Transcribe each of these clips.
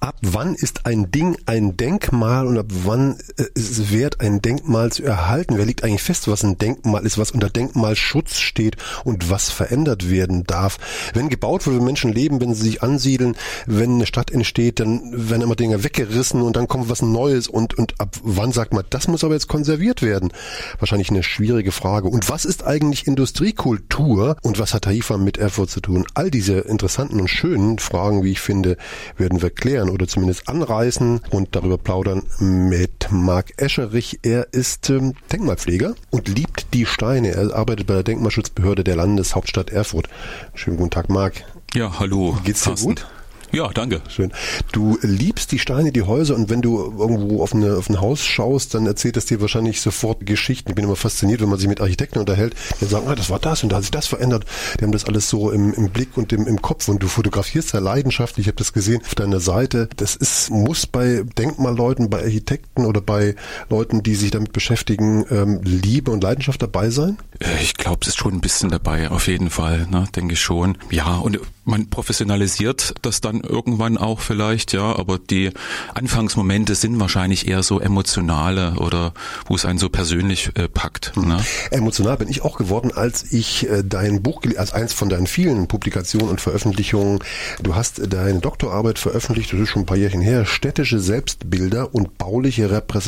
Ab wann ist ein Ding ein Denkmal und ab wann ist es wert, ein Denkmal zu erhalten? Wer legt eigentlich fest, was ein Denkmal ist, was unter Denkmalschutz steht und was verändert werden darf? Wenn gebaut wird, wenn Menschen leben, wenn sie sich ansiedeln, wenn eine Stadt entsteht, dann werden immer Dinge weggerissen und dann kommt was Neues und ab wann sagt man, das muss aber jetzt konserviert werden? Wahrscheinlich eine schwierige Frage. Und was ist eigentlich Industriekultur und was hat Taifa mit Erfurt zu tun? All diese interessanten und schönen Fragen, wie ich finde, werden wir klären oder zumindest anreißen und darüber plaudern mit Marc Escherich. Er ist Denkmalpfleger und liebt die Steine. Er arbeitet bei der Denkmalschutzbehörde der Landeshauptstadt Erfurt. Schönen guten Tag, Marc. Ja, hallo. Geht's dir gut? Ja, danke. Schön. Du liebst die Steine, die Häuser und wenn du irgendwo auf ein Haus schaust, dann erzählt es dir wahrscheinlich sofort Geschichten. Ich bin immer fasziniert, wenn man sich mit Architekten unterhält, die sagen, das war das und da hat sich das verändert. Die haben das alles so im Blick und im Kopf und du fotografierst ja leidenschaftlich. Ich habe das gesehen auf deiner Seite. Muss bei Denkmalleuten, bei Architekten oder bei Leuten, die sich damit beschäftigen, Liebe und Leidenschaft dabei sein? Ich glaube, es ist schon ein bisschen dabei, auf jeden Fall, ne, denke ich schon. Ja, und man professionalisiert das dann irgendwann auch vielleicht, ja, aber die Anfangsmomente sind wahrscheinlich eher so emotionale oder wo es einen so persönlich packt. Ne? Emotional bin ich auch geworden, als ich dein Buch, als eins von deinen vielen Publikationen und Veröffentlichungen, du hast deine Doktorarbeit veröffentlicht, das ist schon ein paar Jährchen her, städtische Selbstbilder und bauliche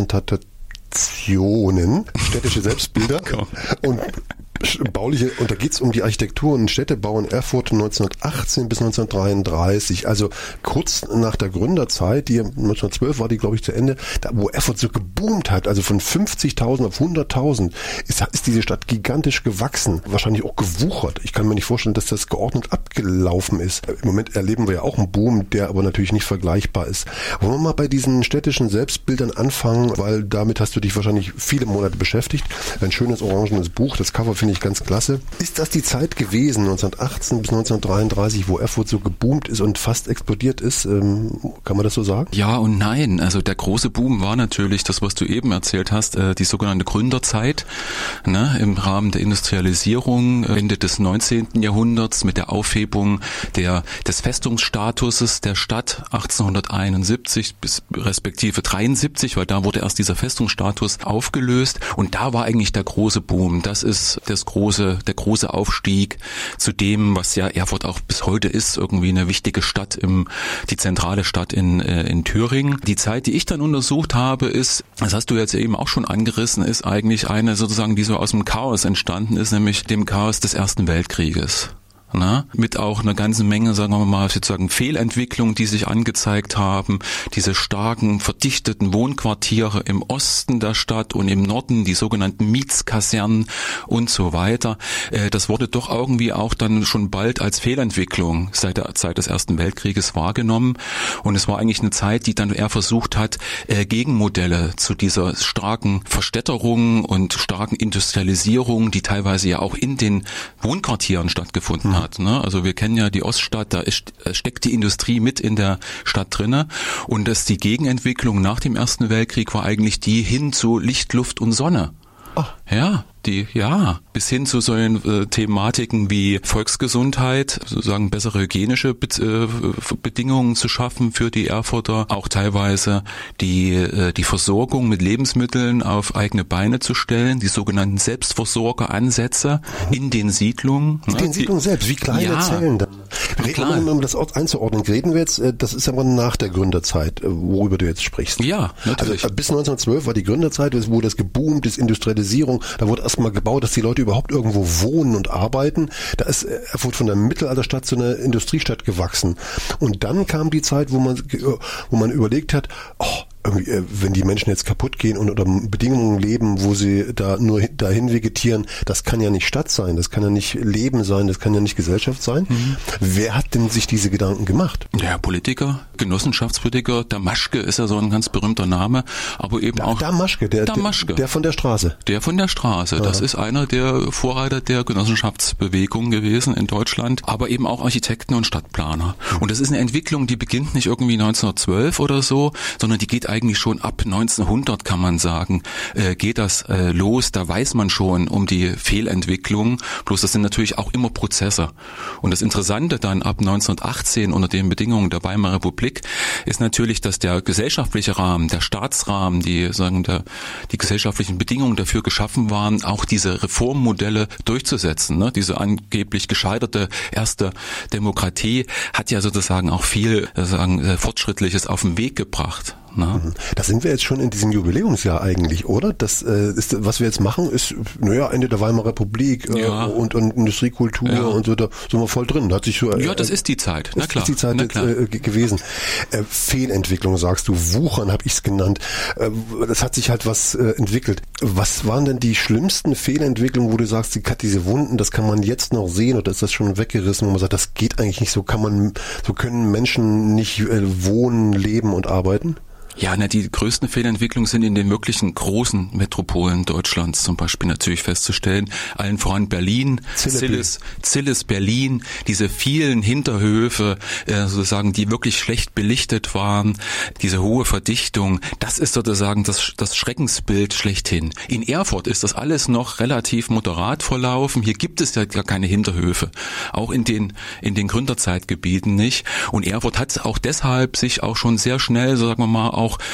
Repräsentationen, städtische Selbstbilder und bauliche, und da geht's um die Architektur und Städtebau in Erfurt 1918 bis 1933, also kurz nach der Gründerzeit, die 1912 war die, glaube ich, zu Ende, da, wo Erfurt so geboomt hat, also von 50.000 auf 100.000, ist diese Stadt gigantisch gewachsen, wahrscheinlich auch gewuchert. Ich kann mir nicht vorstellen, dass das geordnet abgelaufen ist. Im Moment erleben wir ja auch einen Boom, der aber natürlich nicht vergleichbar ist. Wollen wir mal bei diesen städtischen Selbstbildern anfangen, weil damit hast du dich wahrscheinlich viele Monate beschäftigt. Ein schönes orangenes Buch, das Cover finde ich ganz klasse. Ist das die Zeit gewesen, 1918 bis 1933, wo Erfurt so geboomt ist und fast explodiert ist? Kann man das so sagen? Ja und nein. Also der große Boom war natürlich das, was du eben erzählt hast, die sogenannte Gründerzeit, ne, im Rahmen der Industrialisierung Ende des 19. Jahrhunderts mit der Aufhebung des Festungsstatuses der Stadt 1871 bis respektive 73, weil da wurde erst dieser Festungsstatus aufgelöst und da war eigentlich der große Boom. Das ist der große Aufstieg zu dem, was ja Erfurt auch bis heute ist, irgendwie eine wichtige Stadt, die zentrale Stadt in Thüringen. Die Zeit, die ich dann untersucht habe, ist, das hast du jetzt eben auch schon angerissen, ist eigentlich eine sozusagen, die so aus dem Chaos entstanden ist, nämlich dem Chaos des Ersten Weltkrieges. Na, mit auch einer ganzen Menge, sagen wir mal, sozusagen Fehlentwicklungen, die sich angezeigt haben, diese starken, verdichteten Wohnquartiere im Osten der Stadt und im Norden, die sogenannten Mietskasernen und so weiter. Das wurde doch irgendwie auch dann schon bald als Fehlentwicklung seit der Zeit des Ersten Weltkrieges wahrgenommen. Und es war eigentlich eine Zeit, die dann eher versucht hat, Gegenmodelle zu dieser starken Verstädterung und starken Industrialisierung, die teilweise ja auch in den Wohnquartieren stattgefunden hat. Also wir kennen ja die Oststadt, da steckt die Industrie mit in der Stadt drinne und die Gegenentwicklung nach dem Ersten Weltkrieg war eigentlich die hin zu Licht, Luft und Sonne. Ach. Ja, bis hin zu solchen Thematiken wie Volksgesundheit, sozusagen bessere hygienische Bedingungen zu schaffen für die Erfurter, auch teilweise die Versorgung mit Lebensmitteln auf eigene Beine zu stellen, die sogenannten Selbstversorgeransätze in den Siedlungen. In den Siedlungen selbst, wie kleine Zellen dann. Um das einzuordnen, reden wir jetzt, das ist aber nach der Gründerzeit, worüber du jetzt sprichst. Ja, natürlich. Also bis 1912 war die Gründerzeit, wo das geboomt ist, Industrialisierung, da wurde erstmal gebaut, dass die Leute überhaupt irgendwo wohnen und arbeiten. Da ist Erfurt von der Mittelalterstadt zu einer Industriestadt gewachsen. Und dann kam die Zeit, wo man überlegt hat, wenn die Menschen jetzt kaputt gehen und unter Bedingungen leben, wo sie da nur dahin vegetieren, das kann ja nicht Stadt sein, das kann ja nicht Leben sein, das kann ja nicht Gesellschaft sein. Mhm. Wer hat denn sich diese Gedanken gemacht? Ja, Politiker, Genossenschaftspolitiker, Damaschke ist ja so ein ganz berühmter Name, aber eben auch Damaschke, der von der Straße. Der von der Straße, das ist einer der Vorreiter der Genossenschaftsbewegung gewesen in Deutschland, aber eben auch Architekten und Stadtplaner. Und das ist eine Entwicklung, die beginnt nicht irgendwie 1912 oder so, sondern die geht eigentlich schon ab 1900, kann man sagen, geht das los. Da weiß man schon um die Fehlentwicklung. Bloß das sind natürlich auch immer Prozesse. Und das Interessante dann ab 1918 unter den Bedingungen der Weimarer Republik ist natürlich, dass der gesellschaftliche Rahmen, der Staatsrahmen, die gesellschaftlichen Bedingungen dafür geschaffen waren, auch diese Reformmodelle durchzusetzen. Ne? Diese angeblich gescheiterte erste Demokratie hat ja sozusagen auch viel Fortschrittliches auf den Weg gebracht. Na? Da sind wir jetzt schon in diesem Jubiläumsjahr eigentlich, oder? Das ist, was wir jetzt machen, ist Ende der Weimarer Republik und Industriekultur und so, da sind wir voll drin. Hat sich so, das ist die Zeit. Na klar. Das ist die Zeit gewesen. Fehlentwicklung, sagst du, Wuchern habe ich es genannt. Das hat sich halt was entwickelt. Was waren denn die schlimmsten Fehlentwicklungen, wo du sagst, diese Wunden, das kann man jetzt noch sehen oder ist das schon weggerissen, wo man sagt, das geht eigentlich nicht, so können Menschen nicht wohnen, leben und arbeiten? Ja, die größten Fehlentwicklungen sind in den wirklichen großen Metropolen Deutschlands zum Beispiel natürlich festzustellen. Allen voran Berlin, Zillis, Berlin, diese vielen Hinterhöfe, sozusagen, die wirklich schlecht belichtet waren, diese hohe Verdichtung, das ist sozusagen das Schreckensbild schlechthin. In Erfurt ist das alles noch relativ moderat verlaufen. Hier gibt es ja gar keine Hinterhöfe. Auch in den Gründerzeitgebieten nicht. Und Erfurt hat auch deshalb sich auch schon sehr schnell, sagen wir mal, auch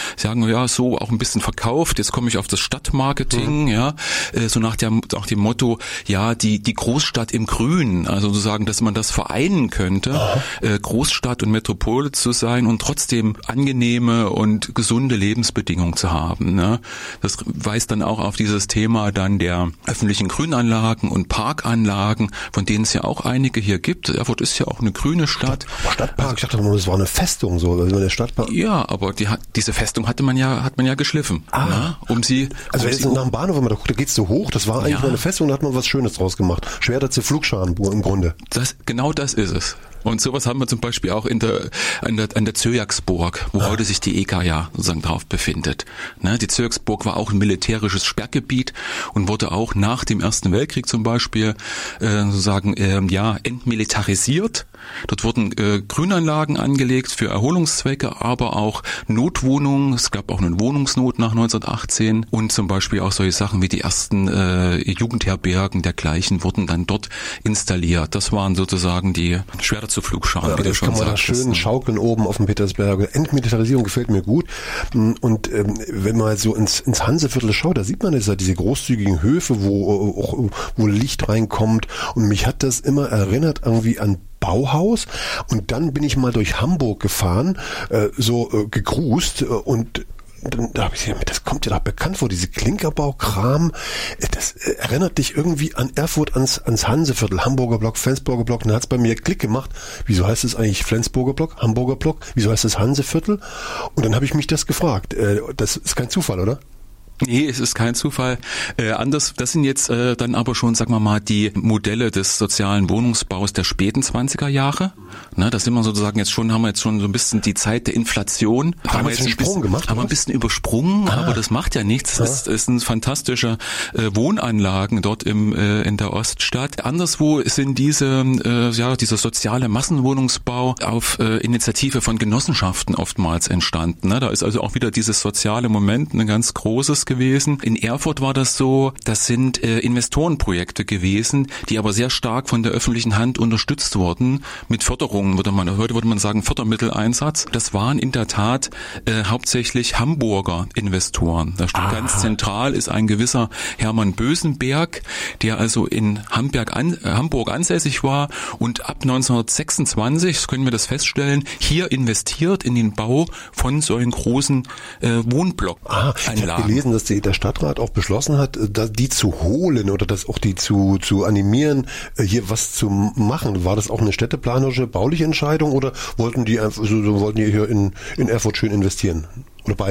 ein bisschen verkauft. Jetzt komme ich auf das Stadtmarketing, so nach dem Motto, die Großstadt im Grün, also sozusagen, dass man das vereinen könnte, Großstadt und Metropole zu sein und trotzdem angenehme und gesunde Lebensbedingungen zu haben. Ne? Das weist dann auch auf dieses Thema dann der öffentlichen Grünanlagen und Parkanlagen, von denen es ja auch einige hier gibt. Erfurt ist ja auch eine grüne Stadt. Stadtpark, ich dachte mal, das war eine Festung, so, also der Stadtpark. Ja, aber diese Festung hat man ja geschliffen. Wenn jetzt nach dem Bahnhof, wenn man da guckt, da geht's so hoch, das war eigentlich mal eine Festung, da hat man was Schönes draus gemacht. Schwerter zu Flugscharen im Grunde. Genau das ist es. Und sowas haben wir zum Beispiel auch an der Zöjaksburg, wo heute sich die EK ja sozusagen drauf befindet. Ne, die Zöjaksburg war auch ein militärisches Sperrgebiet und wurde auch nach dem Ersten Weltkrieg zum Beispiel entmilitarisiert. Dort wurden Grünanlagen angelegt für Erholungszwecke, aber auch Notwohnungen. Es gab auch eine Wohnungsnot nach 1918 und zum Beispiel auch solche Sachen wie die ersten Jugendherbergen dergleichen wurden dann dort installiert. Das waren sozusagen die Schwerter zu Flugscharen, wie du schon sagst. Kann man da schön schaukeln oben auf dem Petersberg. Entmilitarisierung gefällt mir gut. Und wenn man so ins Hanseviertel schaut, da sieht man jetzt diese großzügigen Höfe, wo Licht reinkommt. Und mich hat das immer erinnert irgendwie an Bauhaus, und dann bin ich mal durch Hamburg gefahren, gegrußt, und da habe ich gesagt, das kommt dir doch bekannt vor, diese Klinkerbaukram, das erinnert dich irgendwie an Erfurt, ans Hanseviertel, Hamburger Block, Flensburger Block, dann hat es bei mir Klick gemacht, wieso heißt es eigentlich Flensburger Block, Hamburger Block, wieso heißt es Hanseviertel? Und dann habe ich mich das gefragt, das ist kein Zufall, oder? Nee, es ist kein Zufall. Das sind jetzt dann aber schon, sagen wir mal, die Modelle des sozialen Wohnungsbaus der späten 20er Jahre. Ne, das sind wir sozusagen haben wir jetzt schon so ein bisschen die Zeit der Inflation. Haben wir jetzt einen Sprung gemacht? Haben wir ein bisschen übersprungen, aber das macht ja nichts. Es sind fantastische Wohnanlagen dort in der Oststadt. Anderswo sind dieser soziale Massenwohnungsbau auf Initiative von Genossenschaften oftmals entstanden. Ne, da ist also auch wieder dieses soziale Moment ein ganz großes gewesen. In Erfurt war das so, das sind Investorenprojekte gewesen, die aber sehr stark von der öffentlichen Hand unterstützt wurden, mit Förderungen, heute würde man sagen Fördermitteleinsatz. Das waren in der Tat hauptsächlich Hamburger Investoren. Da steht ganz zentral ist ein gewisser Hermann Bösenberg, der also in Hamburg ansässig war und ab 1926, können wir das feststellen, hier investiert in den Bau von solchen großen Wohnblockanlagen. Ich habe gelesen, dass der Stadtrat auch beschlossen hat, die zu holen oder das auch die zu animieren, hier was zu machen. War das auch eine städteplanerische, bauliche Entscheidung oder wollten die hier in Erfurt schön investieren? Oder beides?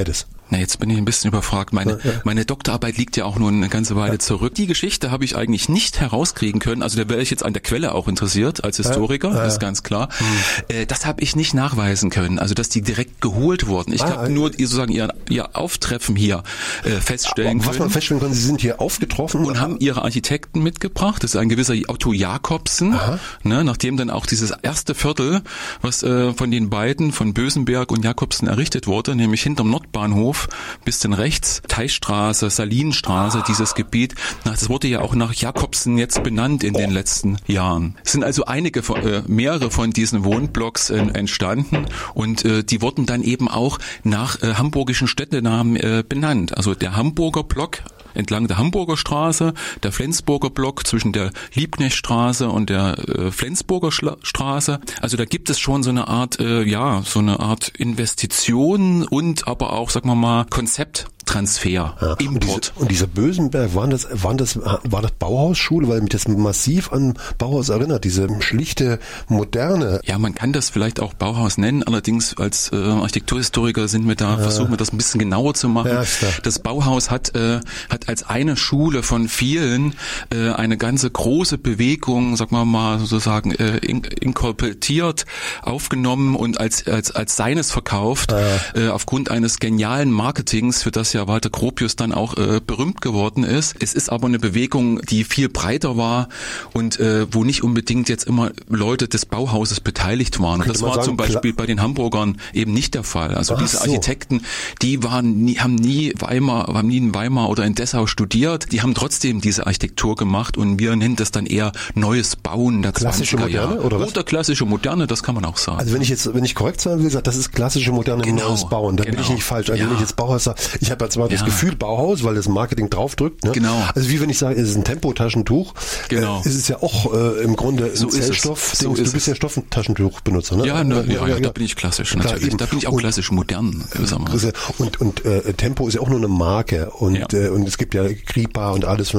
Na, jetzt bin ich ein bisschen überfragt. Meine Doktorarbeit liegt ja auch nur eine ganze Weile zurück. Die Geschichte habe ich eigentlich nicht herauskriegen können. Also da wäre ich jetzt an der Quelle auch interessiert als Historiker, ist ganz klar. Das habe ich nicht nachweisen können. Also dass die direkt geholt wurden. Ich habe nur sozusagen ihr Auftreffen hier feststellen können. Was man feststellen kann, sie sind hier aufgetroffen und haben ihre Architekten mitgebracht. Das ist ein gewisser Otto Jacobsen, ne, nachdem dann auch dieses erste Viertel, was von den beiden, von Bösenberg und Jacobsen errichtet wurde, nämlich hinterm Nordbahnhof, bisschen rechts, Teichstraße, Salinenstraße, dieses Gebiet. Das wurde ja auch nach Jacobsen jetzt benannt in den letzten Jahren. Es sind also mehrere von diesen Wohnblocks entstanden und die wurden dann eben auch nach hamburgischen Städtenamen benannt. Also der Hamburger Block entlang der Hamburger Straße, der Flensburger Block zwischen der Liebknechtstraße und der Flensburger Straße. Also da gibt es schon so eine Art, Investition und aber auch, sagen wir mal, Konzepttransfer, Import. Und dieser Bösenberg, war das Bauhausschule, weil mich das massiv an Bauhaus erinnert, diese schlichte, moderne. Ja, man kann das vielleicht auch Bauhaus nennen, allerdings als Architekturhistoriker versuchen wir das ein bisschen genauer zu machen. Ja, das Bauhaus hat als eine Schule von vielen eine ganze große Bewegung, sagen wir mal sozusagen inkorporiert, aufgenommen und als seines verkauft, aufgrund eines genialen Marketings, für das ja Walter Gropius dann auch berühmt geworden ist. Es ist aber eine Bewegung, die viel breiter war und wo nicht unbedingt jetzt immer Leute des Bauhauses beteiligt waren. Und das war zum Beispiel bei den Hamburgern eben nicht der Fall. Also diese Architekten, die haben nie in Weimar oder in Dessau studiert, die haben trotzdem diese Architektur gemacht und wir nennen das dann eher neues Bauen der klassische 20er Moderne Jahre. Oder klassische Moderne, das kann man auch sagen. Also wenn ich korrekt sein will, das ist klassische Moderne, neues Bauen, dann bin ich nicht falsch. Also wenn ich jetzt Bauhaus sage, ich habe jetzt mal das Gefühl Bauhaus, weil das Marketing draufdrückt. Ne? Genau. Also wie wenn ich sage, es ist ein Tempotaschentuch, ist es ja auch im Grunde ein Zellstoff. Du bist ja Stofftaschentuchbenutzer, ne? Ja, da bin ich klassisch natürlich. Klar, da bin ich auch klassisch modern. Und Tempo ist ja auch nur eine Marke und es gibt ja Kripa und alles.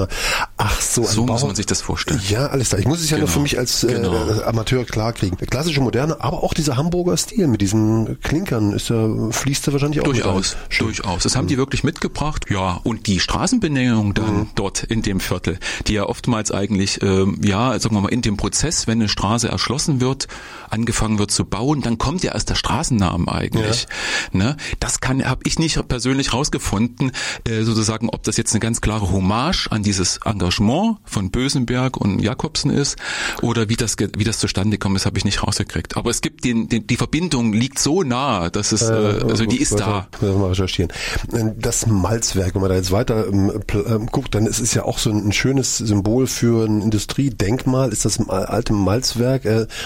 So muss man sich das vorstellen. Ja, alles klar. Ich muss es ja nur für mich als Amateur klarkriegen. Klassische Moderne, aber auch dieser Hamburger Stil mit diesen Klinkern fließt da wahrscheinlich auch durchaus. Das haben die wirklich mitgebracht. Ja, und die Straßenbenennung dann dort in dem Viertel, die ja oftmals eigentlich, sagen wir mal, in dem Prozess, wenn eine Straße erschlossen wird, angefangen wird zu bauen, dann kommt ja erst der Straßennamen eigentlich. Ja. Ne? Das habe ich nicht persönlich rausgefunden, sozusagen, ob das jetzt eine ganz klare Hommage an dieses Engagement von Bösenberg und Jacobsen ist oder wie das zustande gekommen ist, habe ich nicht rausgekriegt. Aber es gibt die Verbindung liegt so nah, dass es, die ist da. Müssen wir mal recherchieren. Das Malzwerk, wenn man da jetzt weiter guckt, dann ist es ja auch so ein schönes Symbol für ein Industriedenkmal. Ist das alte Malzwerk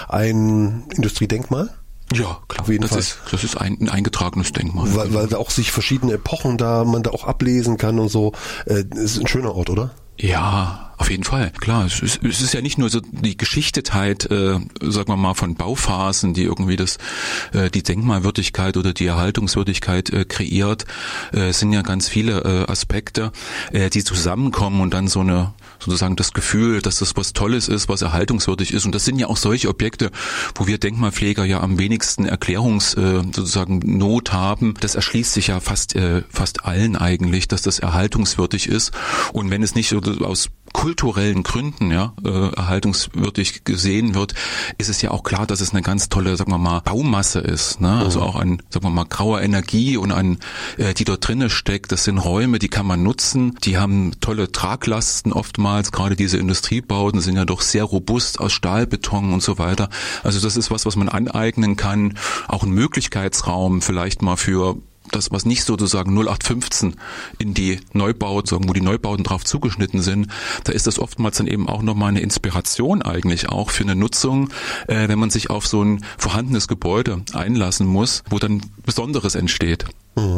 ein Industriedenkmal? Ja, klar. Das ist ein eingetragenes Denkmal. Weil da auch sich verschiedene Epochen man da auch ablesen kann und so. Ist ein schöner Ort, oder? Ja, auf jeden Fall, klar. Es ist ja nicht nur so die Geschichtetheit, sagen wir mal, von Bauphasen, die irgendwie die Denkmalwürdigkeit oder die Erhaltungswürdigkeit kreiert. Es sind ja ganz viele Aspekte, die zusammenkommen und dann sozusagen das Gefühl, dass das was Tolles ist, was erhaltungswürdig ist. Und das sind ja auch solche Objekte, wo wir Denkmalpfleger ja am wenigsten sozusagen Not haben. Das erschließt sich ja fast allen eigentlich, dass das erhaltungswürdig ist. Und wenn es nicht so aus kulturellen Gründen erhaltungswürdig gesehen wird, ist es ja auch klar, dass es eine ganz tolle, sagen wir mal, Baumasse ist, ne? Also auch an, sagen wir mal, grauer Energie und die dort drinne steckt. Das sind Räume, die kann man nutzen. Die haben tolle Traglasten oftmals. Gerade diese Industriebauten sind ja doch sehr robust aus Stahlbeton und so weiter. Also das ist was man aneignen kann. Auch ein Möglichkeitsraum vielleicht mal für das, was nicht sozusagen 0815 in die Neubauten, wo die Neubauten drauf zugeschnitten sind, da ist das oftmals dann eben auch nochmal eine Inspiration eigentlich auch für eine Nutzung, wenn man sich auf so ein vorhandenes Gebäude einlassen muss, wo dann Besonderes entsteht.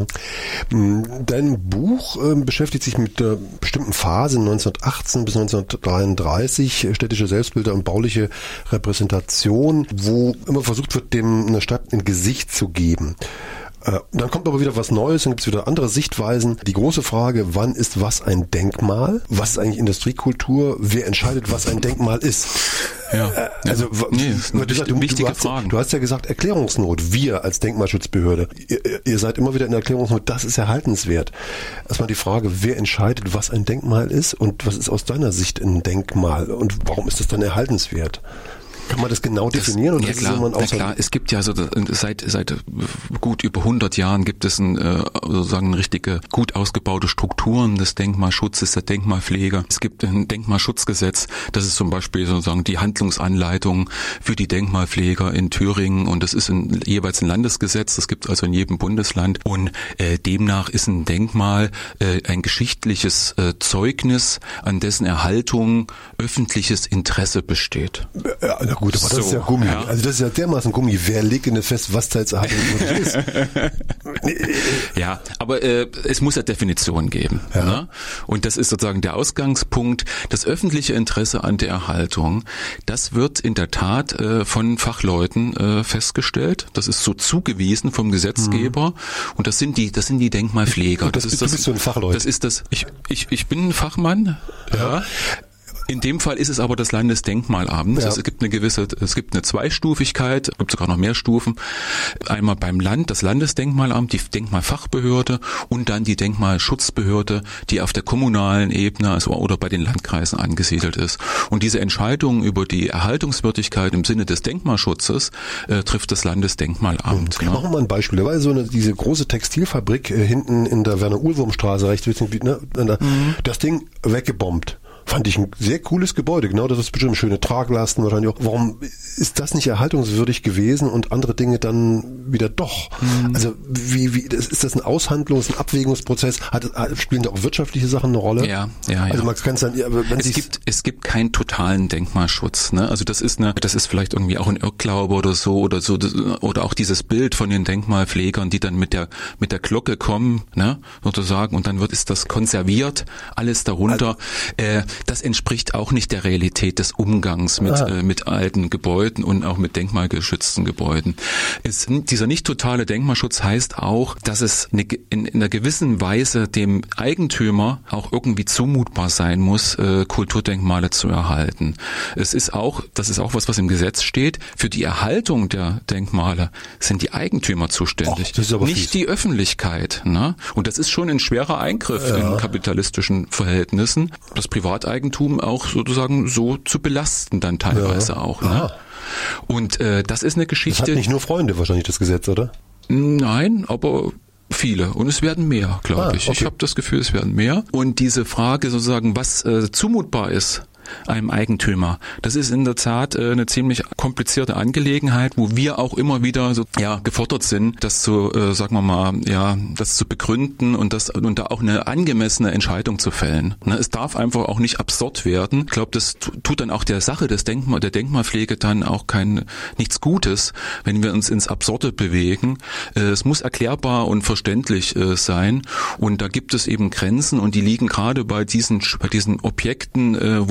Dein Buch beschäftigt sich mit der bestimmten Phase 1918 bis 1933, städtische Selbstbilder und bauliche Repräsentation, wo immer versucht wird, einer Stadt ein Gesicht zu geben. Dann kommt aber wieder was Neues, dann gibt es wieder andere Sichtweisen. Die große Frage, wann ist was ein Denkmal? Was ist eigentlich Industriekultur? Wer entscheidet, was ein Denkmal ist? Ja. Also, wichtige Fragen. Du hast ja gesagt, Erklärungsnot. Wir als Denkmalschutzbehörde, ihr seid immer wieder in der Erklärungsnot, das ist erhaltenswert. Erstmal die Frage, wer entscheidet, was ein Denkmal ist und was ist aus deiner Sicht ein Denkmal und warum ist das dann erhaltenswert? Kann man das genau definieren? Ja klar, es gibt ja so seit gut über 100 Jahren gibt es sozusagen richtige, gut ausgebaute Strukturen des Denkmalschutzes, der Denkmalpflege. Es gibt ein Denkmalschutzgesetz, das ist zum Beispiel sozusagen die Handlungsanleitung für die Denkmalpfleger in Thüringen und das ist jeweils ein Landesgesetz, das gibt es also in jedem Bundesland und demnach ist ein Denkmal ein geschichtliches Zeugnis, an dessen Erhaltung öffentliches Interesse besteht. Ja, na gut, aber das ist ja Gummi. Ja. Also das ist ja dermaßen Gummi. Wer legt denn fest, was da jetzt erhaltungswürdig ist? Ja, aber es muss ja Definitionen geben. Ja. Ne? Und das ist sozusagen der Ausgangspunkt. Das öffentliche Interesse an der Erhaltung, das wird in der Tat von Fachleuten festgestellt. Das ist so zugewiesen vom Gesetzgeber. Und das sind die Denkmalpfleger. Du bist so ein Fachleut. Das ist das. Ich bin ein Fachmann. Ja. In dem Fall ist es aber das Landesdenkmalamt. Ja. Also es gibt eine Zweistufigkeit, es gibt sogar noch mehr Stufen. Einmal beim Land, das Landesdenkmalamt, die Denkmalfachbehörde und dann die Denkmalschutzbehörde, die auf der kommunalen Ebene oder bei den Landkreisen angesiedelt ist. Und diese Entscheidung über die Erhaltungswürdigkeit im Sinne des Denkmalschutzes trifft das Landesdenkmalamt. Machen wir mal ein Beispiel. Da war so diese große Textilfabrik hinten in der Werner-Uhlwurm-Straße, rechts, das Ding weggebombt. Fand ich ein sehr cooles Gebäude. Genau, das ist bestimmt schöne Traglasten wahrscheinlich auch. Warum ist das nicht erhaltungswürdig gewesen und andere Dinge dann wieder doch? Also ist das ein Aushandlungs-, ein Abwägungsprozess? Spielen da auch wirtschaftliche Sachen eine Rolle? Ja. Also man kann es dann, es gibt keinen totalen Denkmalschutz. Ne? Also das ist vielleicht irgendwie auch ein Irrglaube oder so oder auch dieses Bild von den Denkmalpflegern, die dann mit der Glocke kommen, ne, sozusagen, und dann ist das konserviert, alles darunter. Das entspricht auch nicht der Realität des Umgangs mit alten Gebäuden und auch mit denkmalgeschützten Gebäuden. Dieser nicht totale Denkmalschutz heißt auch, dass es in einer gewissen Weise dem Eigentümer auch irgendwie zumutbar sein muss, Kulturdenkmale zu erhalten. Das ist auch was im Gesetz steht. Für die Erhaltung der Denkmale sind die Eigentümer zuständig, nicht die Öffentlichkeit. Ne? Und das ist schon ein schwerer Eingriff in kapitalistischen Verhältnissen. Das Privateigentum auch sozusagen so zu belasten dann teilweise auch. Ne? Und das ist eine Geschichte. Das hat nicht nur Freunde wahrscheinlich, das Gesetz, oder? Nein, aber viele. Und es werden mehr, glaube ich. Okay. Ich habe das Gefühl, es werden mehr. Und diese Frage sozusagen, was zumutbar ist einem Eigentümer. Das ist in der Tat eine ziemlich komplizierte Angelegenheit, wo wir auch immer wieder gefordert sind, das zu, das zu begründen und da auch eine angemessene Entscheidung zu fällen. Es darf einfach auch nicht absurd werden. Ich glaube, das tut dann auch der Sache der Denkmalpflege dann auch nichts Gutes, wenn wir uns ins Absurde bewegen. Es muss erklärbar und verständlich sein und da gibt es eben Grenzen und die liegen gerade bei diesen Objekten,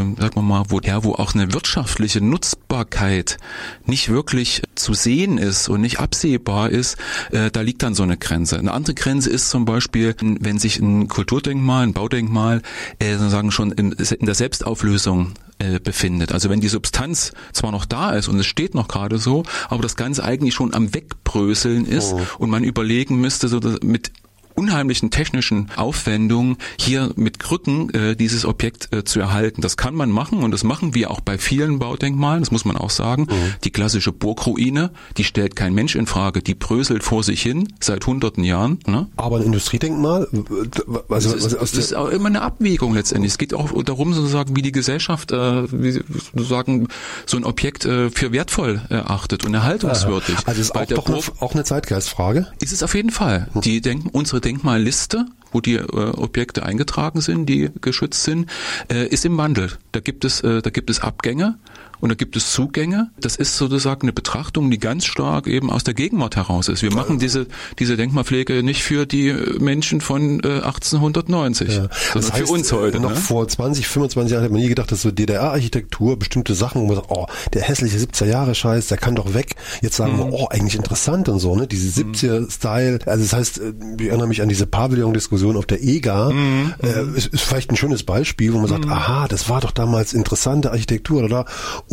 wo auch eine wirtschaftliche Nutzbarkeit nicht wirklich zu sehen ist und nicht absehbar ist, da liegt dann so eine Grenze. Eine andere Grenze ist zum Beispiel, wenn sich ein Kulturdenkmal, ein Baudenkmal, sozusagen schon in der Selbstauflösung befindet. Also wenn die Substanz zwar noch da ist und es steht noch gerade so, aber das Ganze eigentlich schon am Wegbröseln ist und man überlegen müsste, so mit unheimlichen technischen Aufwendungen hier mit Krücken dieses Objekt zu erhalten. Das kann man machen und das machen wir auch bei vielen Baudenkmalen, das muss man auch sagen. Die klassische Burgruine, die stellt kein Mensch in Frage, die bröselt vor sich hin seit hunderten Jahren. Ne? Aber ein Industriedenkmal? Das ist auch immer eine Abwägung letztendlich. Es geht auch darum, sozusagen, wie die Gesellschaft sozusagen so ein Objekt für wertvoll erachtet und erhaltungswürdig. Also ist auch eine Zeitgeistfrage? Ist es auf jeden Fall. Unsere Denkmalliste, wo die Objekte eingetragen sind, die geschützt sind, ist im Wandel. Da gibt es Abgänge und da gibt es Zugänge. Das ist sozusagen eine Betrachtung, die ganz stark eben aus der Gegenwart heraus ist. Wir machen diese Denkmalpflege nicht für die Menschen von 1890, sondern das heißt, für uns heute. Noch vor 20, 25 Jahren hat man nie gedacht, dass so DDR-Architektur, bestimmte Sachen, wo man sagt, der hässliche 70er-Jahre-Scheiß, der kann doch weg. Jetzt sagen wir, eigentlich interessant und so, ne? Diese 70er-Style. Also das heißt, ich erinnere mich an diese Pavillon-Diskussion auf der EGA. Ist vielleicht ein schönes Beispiel, wo man sagt, aha, das war doch damals interessante Architektur, oder?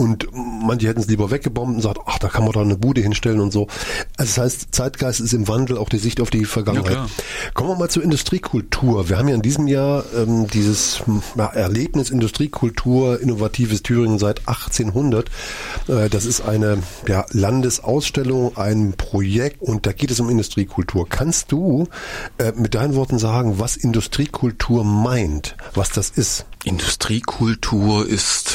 und manche hätten es lieber weggebombt und sagt, ach, da kann man doch eine Bude hinstellen und so. Also das heißt, Zeitgeist ist im Wandel, auch die Sicht auf die Vergangenheit. Ja, kommen wir mal zur Industriekultur. Wir haben ja in diesem Jahr dieses Erlebnis Industriekultur, innovatives Thüringen seit 1800. Das ist eine Landesausstellung, ein Projekt und da geht es um Industriekultur. Kannst du mit deinen Worten sagen, was Industriekultur meint, was das ist? Industriekultur ist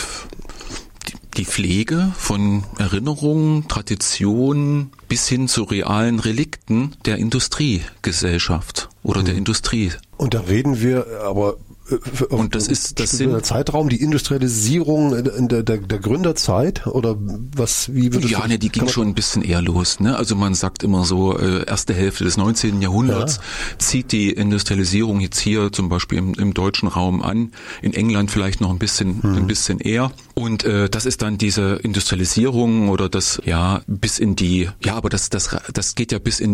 die Pflege von Erinnerungen, Traditionen bis hin zu realen Relikten der Industriegesellschaft oder der Industrie. Und da reden wir aber und das sind der Zeitraum, die Industrialisierung in der Gründerzeit oder was? Wie wird das? Die ging schon ein bisschen eher los. Ne? Also man sagt immer so, erste Hälfte des 19. Jahrhunderts zieht die Industrialisierung jetzt hier zum Beispiel im deutschen Raum an, in England vielleicht noch ein bisschen eher. Und das ist dann diese Industrialisierung oder das bis in die aber das geht ja bis in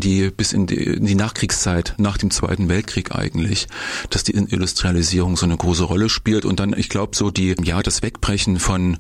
die Nachkriegszeit, nach dem Zweiten Weltkrieg eigentlich, dass die Industrialisierung so eine große Rolle spielt und dann, ich glaube, so das Wegbrechen von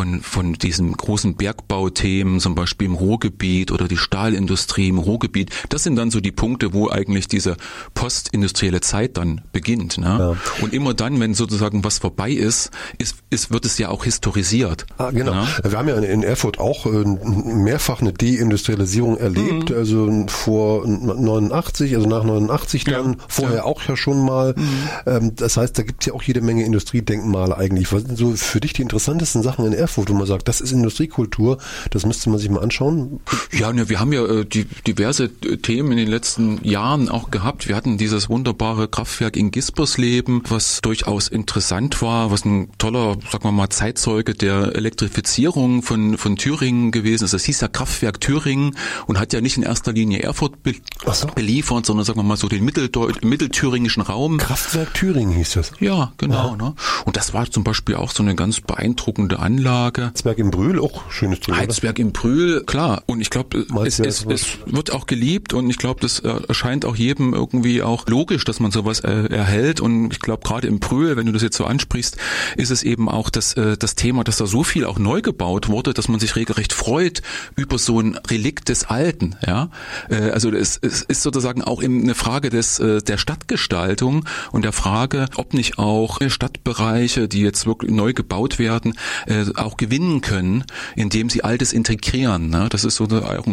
diesen großen Bergbauthemen, zum Beispiel im Ruhrgebiet oder die Stahlindustrie im Ruhrgebiet, das sind dann so die Punkte, wo eigentlich diese postindustrielle Zeit dann beginnt. Ne? Ja. Und immer dann, wenn sozusagen was vorbei ist, wird es ja auch historisiert. Genau. Ja? Wir haben ja in Erfurt auch mehrfach eine Deindustrialisierung erlebt, also vor 89, also nach 89 dann, vorher auch ja schon mal. Das heißt, da gibt es ja auch jede Menge Industriedenkmale eigentlich. Was sind so für dich die interessantesten Sachen in Erfurt, wo man sagt, das ist Industriekultur, das müsste man sich mal anschauen? Ja, wir haben ja diverse Themen in den letzten Jahren auch gehabt. Wir hatten dieses wunderbare Kraftwerk in Gispersleben, was durchaus interessant war, was ein toller, sagen wir mal, Zeitzeuge der Elektrifizierung von Thüringen gewesen ist. Das hieß ja Kraftwerk Thüringen und hat ja nicht in erster Linie Erfurt beliefert, sondern sagen wir mal so den mittelthüringischen Raum. Kraftwerk Thüringen hieß das? Ja, genau. Ne? Und das war zum Beispiel auch so eine ganz beeindruckende Anlage. Heizberg im Brühl, auch schönes Thema. Heizberg im Brühl, klar. Und ich glaube, es wird auch geliebt und ich glaube, das erscheint auch jedem irgendwie auch logisch, dass man sowas erhält. Und ich glaube, gerade im Brühl, wenn du das jetzt so ansprichst, ist es eben auch das Thema, dass da so viel auch neu gebaut wurde, dass man sich regelrecht freut über so ein Relikt des Alten. Ja, also es ist sozusagen auch eine Frage der Stadtgestaltung und der Frage, ob nicht auch Stadtbereiche, die jetzt wirklich neu gebaut werden, auch gewinnen können, indem sie Altes integrieren. Ne? Das ist so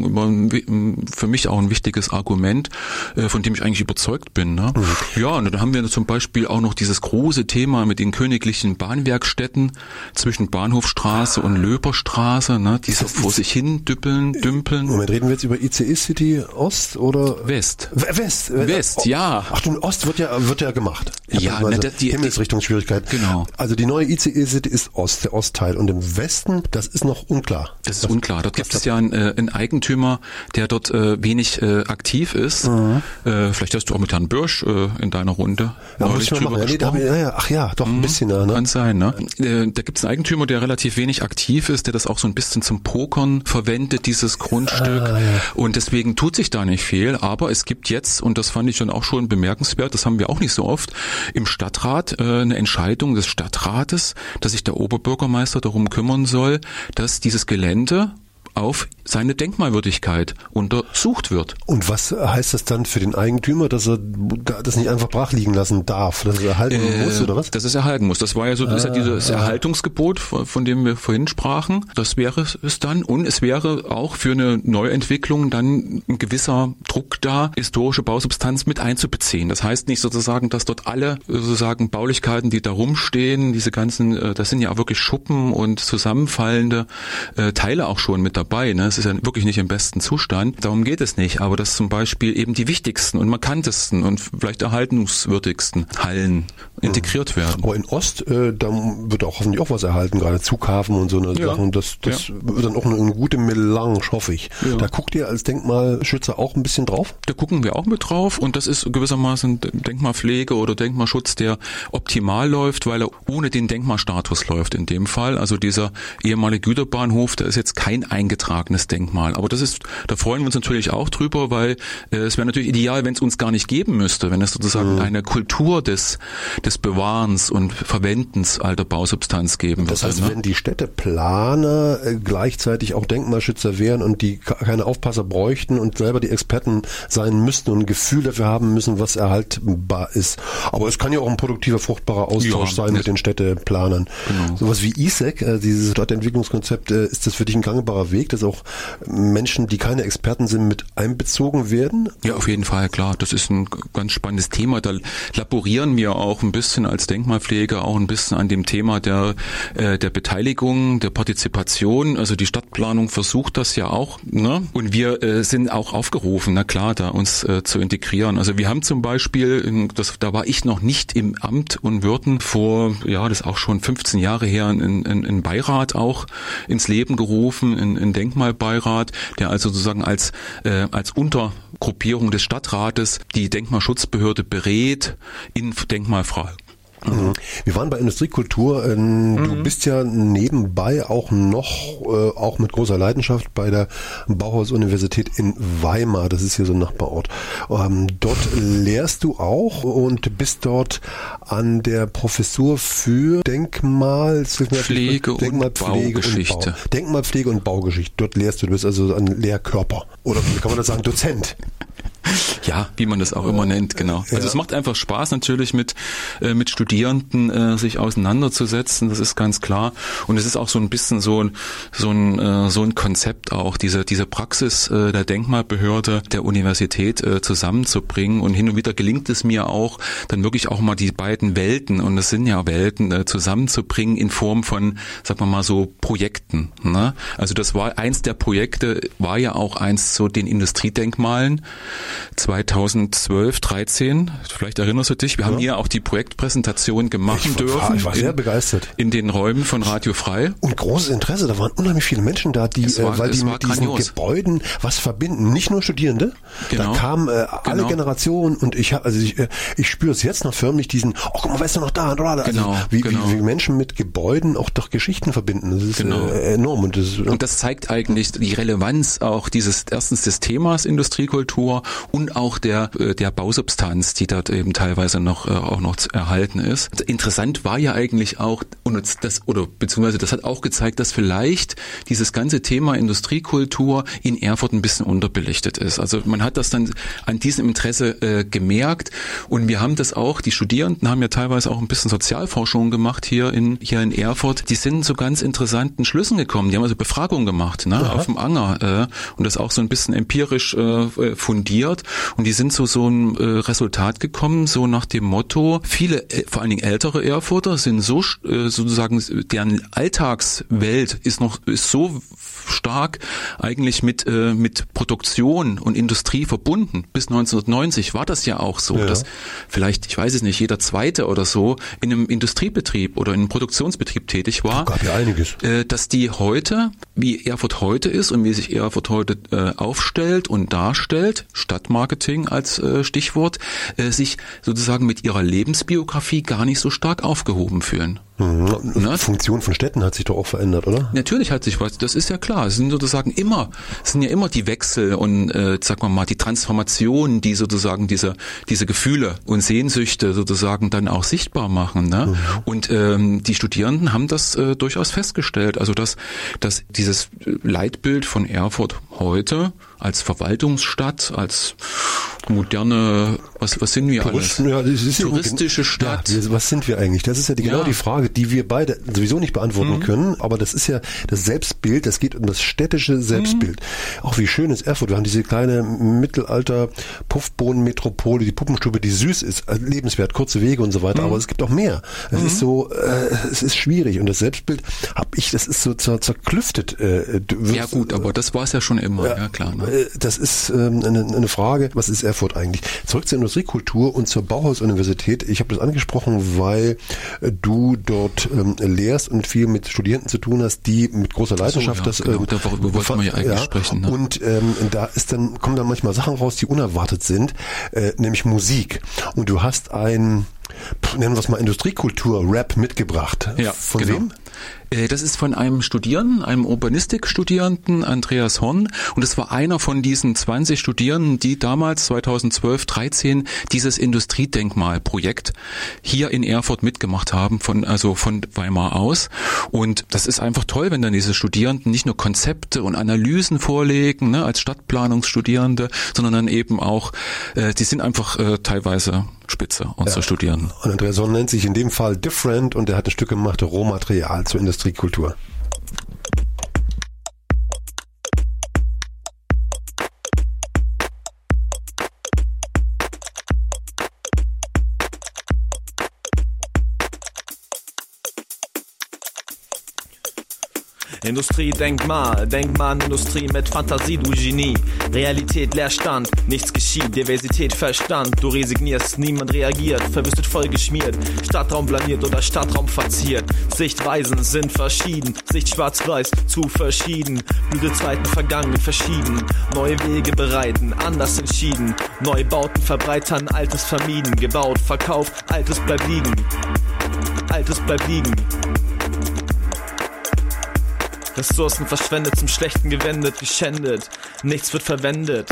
für mich auch ein wichtiges Argument, von dem ich eigentlich überzeugt bin. Ne? Ja, und dann haben wir zum Beispiel auch noch dieses große Thema mit den königlichen Bahnwerkstätten zwischen Bahnhofstraße und Löperstraße, ne? Die so vor sich hin dümpeln. Moment, reden wir jetzt über ICE City Ost oder? West, ja. Ach, du, Ost wird ja gemacht. Ja, die Himmelsrichtungsschwierigkeit. Genau. Also die neue ICE City ist Ost, der Ostteil. Und im Westen, das ist noch unklar. Das ist unklar. Dort gibt es ja einen Eigentümer, der dort wenig aktiv ist. Vielleicht hast du auch mit Herrn Bürsch in deiner Runde. Ja, muss ich mal machen. Ach ja, doch ein bisschen. Ne? Kann sein, ne? Da gibt es einen Eigentümer, der relativ wenig aktiv ist, der das auch so ein bisschen zum Pokern verwendet, dieses Grundstück. Ja. Und deswegen tut sich da nicht viel. Aber es gibt jetzt, und das fand ich dann auch schon bemerkenswert, das haben wir auch nicht so oft, im Stadtrat eine Entscheidung des Stadtrates, dass sich der Oberbürgermeister darum kümmern soll, dass dieses Gelände auf seine Denkmalwürdigkeit untersucht wird. Und was heißt das dann für den Eigentümer, dass er das nicht einfach brach liegen lassen darf, dass er erhalten muss, oder was? Dass es erhalten muss. Das war ja so, das ist ja dieses Erhaltungsgebot, von dem wir vorhin sprachen. Das wäre es dann. Und es wäre auch für eine Neuentwicklung dann ein gewisser Druck da, historische Bausubstanz mit einzubeziehen. Das heißt nicht sozusagen, dass dort alle sozusagen Baulichkeiten, die da rumstehen, diese ganzen, das sind ja auch wirklich Schuppen und zusammenfallende Teile auch schon mit dabei. Ne? Es ist ja wirklich nicht im besten Zustand. Darum geht es nicht. Aber dass zum Beispiel eben die wichtigsten und markantesten und vielleicht erhaltenswürdigsten Hallen integriert werden. Aber in Ost, da wird auch hoffentlich auch was erhalten, gerade Zughafen und so eine Sachen. Das wird dann auch eine gute Melange, hoffe ich. Ja. Da guckt ihr als Denkmalschützer auch ein bisschen drauf? Da gucken wir auch mit drauf und das ist gewissermaßen Denkmalpflege oder Denkmalschutz, der optimal läuft, weil er ohne den Denkmalstatus läuft in dem Fall. Also dieser ehemalige Güterbahnhof, da ist jetzt kein eingetragener eingetragenes Denkmal. Aber da freuen wir uns natürlich auch drüber, weil es wäre natürlich ideal, wenn es uns gar nicht geben müsste, wenn es sozusagen eine Kultur des Bewahrens und Verwendens alter Bausubstanz geben würde. Das heißt, wenn die Städteplaner gleichzeitig auch Denkmalschützer wären und die keine Aufpasser bräuchten und selber die Experten sein müssten und ein Gefühl dafür haben müssen, was erhaltbar ist. Aber es kann ja auch ein produktiver, fruchtbarer Austausch sein mit den Städteplanern. Genau. Sowas wie ISEC, dieses Stadtentwicklungskonzept, ist das für dich ein gangbarer Weg, dass auch Menschen, die keine Experten sind, mit einbezogen werden? Ja, auf jeden Fall, klar. Das ist ein ganz spannendes Thema. Da laborieren wir auch ein bisschen als Denkmalpfleger auch ein bisschen an dem Thema der Beteiligung, der Partizipation. Also die Stadtplanung versucht das ja auch, ne? Und wir sind auch aufgerufen, na klar, da uns zu integrieren. Also wir haben zum Beispiel, da war ich noch nicht im Amt und Würden vor, das ist auch schon 15 Jahre her, einen Beirat auch ins Leben gerufen, einen Denkmalbeirat, der also sozusagen als Untergruppierung des Stadtrates die Denkmalschutzbehörde berät in Denkmalfragen. Wir waren bei Industriekultur. Du bist ja nebenbei auch mit großer Leidenschaft bei der Bauhaus-Universität in Weimar. Das ist hier so ein Nachbarort. Dort lehrst du auch und bist dort an der Professur für Denkmalpflege und Baugeschichte. Denkmalpflege und Baugeschichte. Dort lehrst du. Du bist also ein Lehrkörper. Oder wie kann man das sagen? Dozent. Ja, wie man das auch immer nennt, genau. Also es macht einfach Spaß natürlich mit Studierenden sich auseinanderzusetzen, das ist ganz klar. Und es ist auch so ein bisschen so ein Konzept auch, diese Praxis der Denkmalbehörde der Universität zusammenzubringen. Und hin und wieder gelingt es mir auch, dann wirklich auch mal die beiden Welten, und es sind ja Welten, zusammenzubringen in Form von, sagen wir mal so, Projekten. Ne? Also das war eins der Projekte, war ja auch eins zu den Industriedenkmalen. 2012, 13, vielleicht erinnerst du dich, wir haben hier auch die Projektpräsentation gemacht dürfen. Ich war sehr begeistert. In den Räumen von Radio Frei. Und großes Interesse, da waren unheimlich viele Menschen da, die mit diesen Gebäuden was verbinden. Nicht nur Studierende, da kamen alle Generationen, und ich spüre es jetzt noch förmlich, guck mal, weißt du noch da, wie Menschen mit Gebäuden auch doch Geschichten verbinden. Das ist enorm. Und das zeigt eigentlich die Relevanz auch erstens des Themas Industriekultur und auch der Bausubstanz, die dort eben teilweise noch erhalten ist. Interessant war ja eigentlich auch, beziehungsweise das hat auch gezeigt, dass vielleicht dieses ganze Thema Industriekultur in Erfurt ein bisschen unterbelichtet ist. Also man hat das dann an diesem Interesse gemerkt, und wir haben das auch, die Studierenden haben ja teilweise auch ein bisschen Sozialforschung gemacht hier in Erfurt. Die sind zu ganz interessanten Schlüssen gekommen. Die haben also Befragungen gemacht, auf dem Anger, und das auch so ein bisschen empirisch fundiert, und die sind zu so einem Resultat gekommen, so nach dem Motto, viele, vor allen Dingen ältere Erfurter sind sozusagen, deren Alltagswelt ist so stark eigentlich mit Produktion und Industrie verbunden. Bis 1990 war das ja auch so, dass vielleicht, ich weiß es nicht, jeder Zweite oder so in einem Industriebetrieb oder in einem Produktionsbetrieb tätig war. Gab ja einiges. Dass die heute, wie Erfurt heute ist und wie sich Erfurt heute aufstellt und darstellt, Stadtmarketing als Stichwort, sich sozusagen mit ihrer Lebensbiografie gar nicht so stark aufgehoben fühlen. Die Funktion von Städten hat sich doch auch verändert, oder? Natürlich hat sich was, das ist ja klar. Es sind ja immer die Wechsel und sagen wir mal die Transformationen, die sozusagen diese Gefühle und Sehnsüchte sozusagen dann auch sichtbar machen. Ne? Und die Studierenden haben das durchaus festgestellt. Also dass dieses Leitbild von Erfurt heute als Verwaltungsstadt, als moderne, was sind wir alles? Ja, das ist touristische Stadt. Ja, was sind wir eigentlich? Das ist ja genau die Frage, die wir beide sowieso nicht beantworten können, aber das ist ja das Selbstbild, das geht um das städtische Selbstbild. Auch wie schön ist Erfurt. Wir haben diese kleine Mittelalter Puffbohnenmetropole, die Puppenstube, die süß ist, lebenswert, kurze Wege und so weiter, aber es gibt auch mehr. Es ist so, es ist schwierig, und das Selbstbild das ist so zerklüftet. Ja gut, aber das war es ja schon immer, ja klar. Ne? Das ist eine Frage, was ist Erfurt eigentlich? Zurück zur Industriekultur und zur Bauhaus-Universität. Ich habe das angesprochen, weil du dort lehrst und viel mit Studierenden zu tun hast, die mit großer Leidenschaft darüber wollten wir ja eigentlich sprechen. Ne? Und kommen dann manchmal Sachen raus, die unerwartet sind, nämlich Musik. Und du hast ein Nennen wir es mal Industriekultur, Rap mitgebracht. Ja, von genau. wem? Das ist von einem Studierenden, einem Urbanistikstudierenden, Andreas Horn. Und das war einer von diesen 20 Studierenden, die damals 2012, 13 dieses Industriedenkmalprojekt hier in Erfurt mitgemacht haben, von Weimar aus. Und das ist einfach toll, wenn dann diese Studierenden nicht nur Konzepte und Analysen vorlegen, ne, als Stadtplanungsstudierende, sondern dann eben auch, die sind einfach teilweise spitze, unsere Studierenden. Und Andreas Horn nennt sich in dem Fall Different und er hat ein Stück gemacht, Rohmaterial zur Industriekultur. Industriedenkmal, Denkmalindustrie mit Fantasie, du Genie. Realität, Leerstand, nichts geschieht. Diversität, Verstand, du resignierst, niemand reagiert. Verwüstet, vollgeschmiert, Stadtraum blamiert oder Stadtraum verziert. Sichtweisen sind verschieden, Sicht schwarz-weiß, zu verschieden. Blütezeiten vergangen, verschieden. Neue Wege bereiten, anders entschieden. Neubauten verbreitern, Altes vermieden. Gebaut, verkauft, Altes bleibt liegen. Altes bleibt liegen. Ressourcen verschwendet, zum Schlechten gewendet, geschändet, nichts wird verwendet.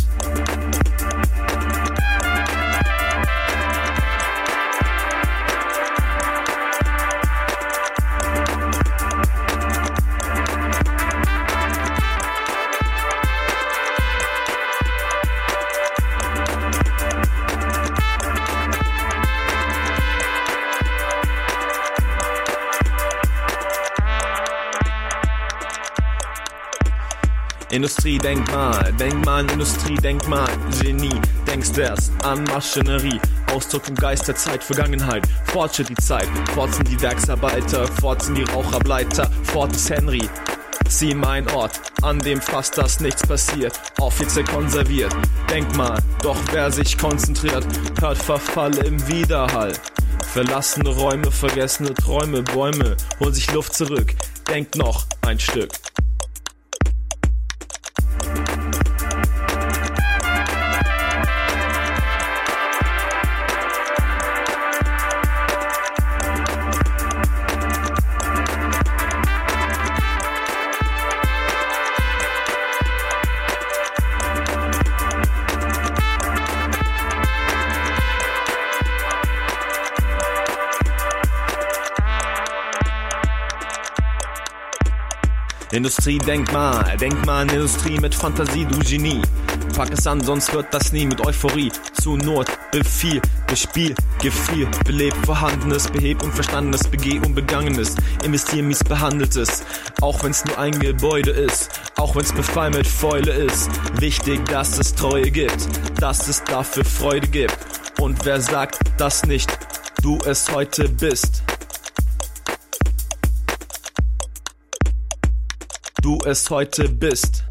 Industriedenkmal, Denkmalindustrie, Denkmal, Genie, denkst erst an Maschinerie, Ausdruck im Geist der Zeit, Vergangenheit, fortschritt die Zeit, fort sind die Werksarbeiter, fort sind die Rauchableiter, fort ist Henry. Sieh mein Ort, an dem fast das nichts passiert, offiziell konserviert, Denkmal, doch wer sich konzentriert, hört Verfall im Widerhall. Verlassene Räume, vergessene Träume, Bäume, holen sich Luft zurück, denkt noch ein Stück. Industriedenkmal, Denkmalindustrie mit Fantasie, du Genie. Pack es an, sonst wird das nie mit Euphorie. Zu Not, Befehl, Bespiel, Gefühl, belebt Vorhandenes, beheb Unverstandenes, begeh Unbegangenes, investier Missbehandeltes. Auch wenn's nur ein Gebäude ist, auch wenn's Befall mit Fäule ist. Wichtig, dass es Treue gibt, dass es dafür Freude gibt. Und wer sagt, dass nicht du es heute bist? Du es heute bist.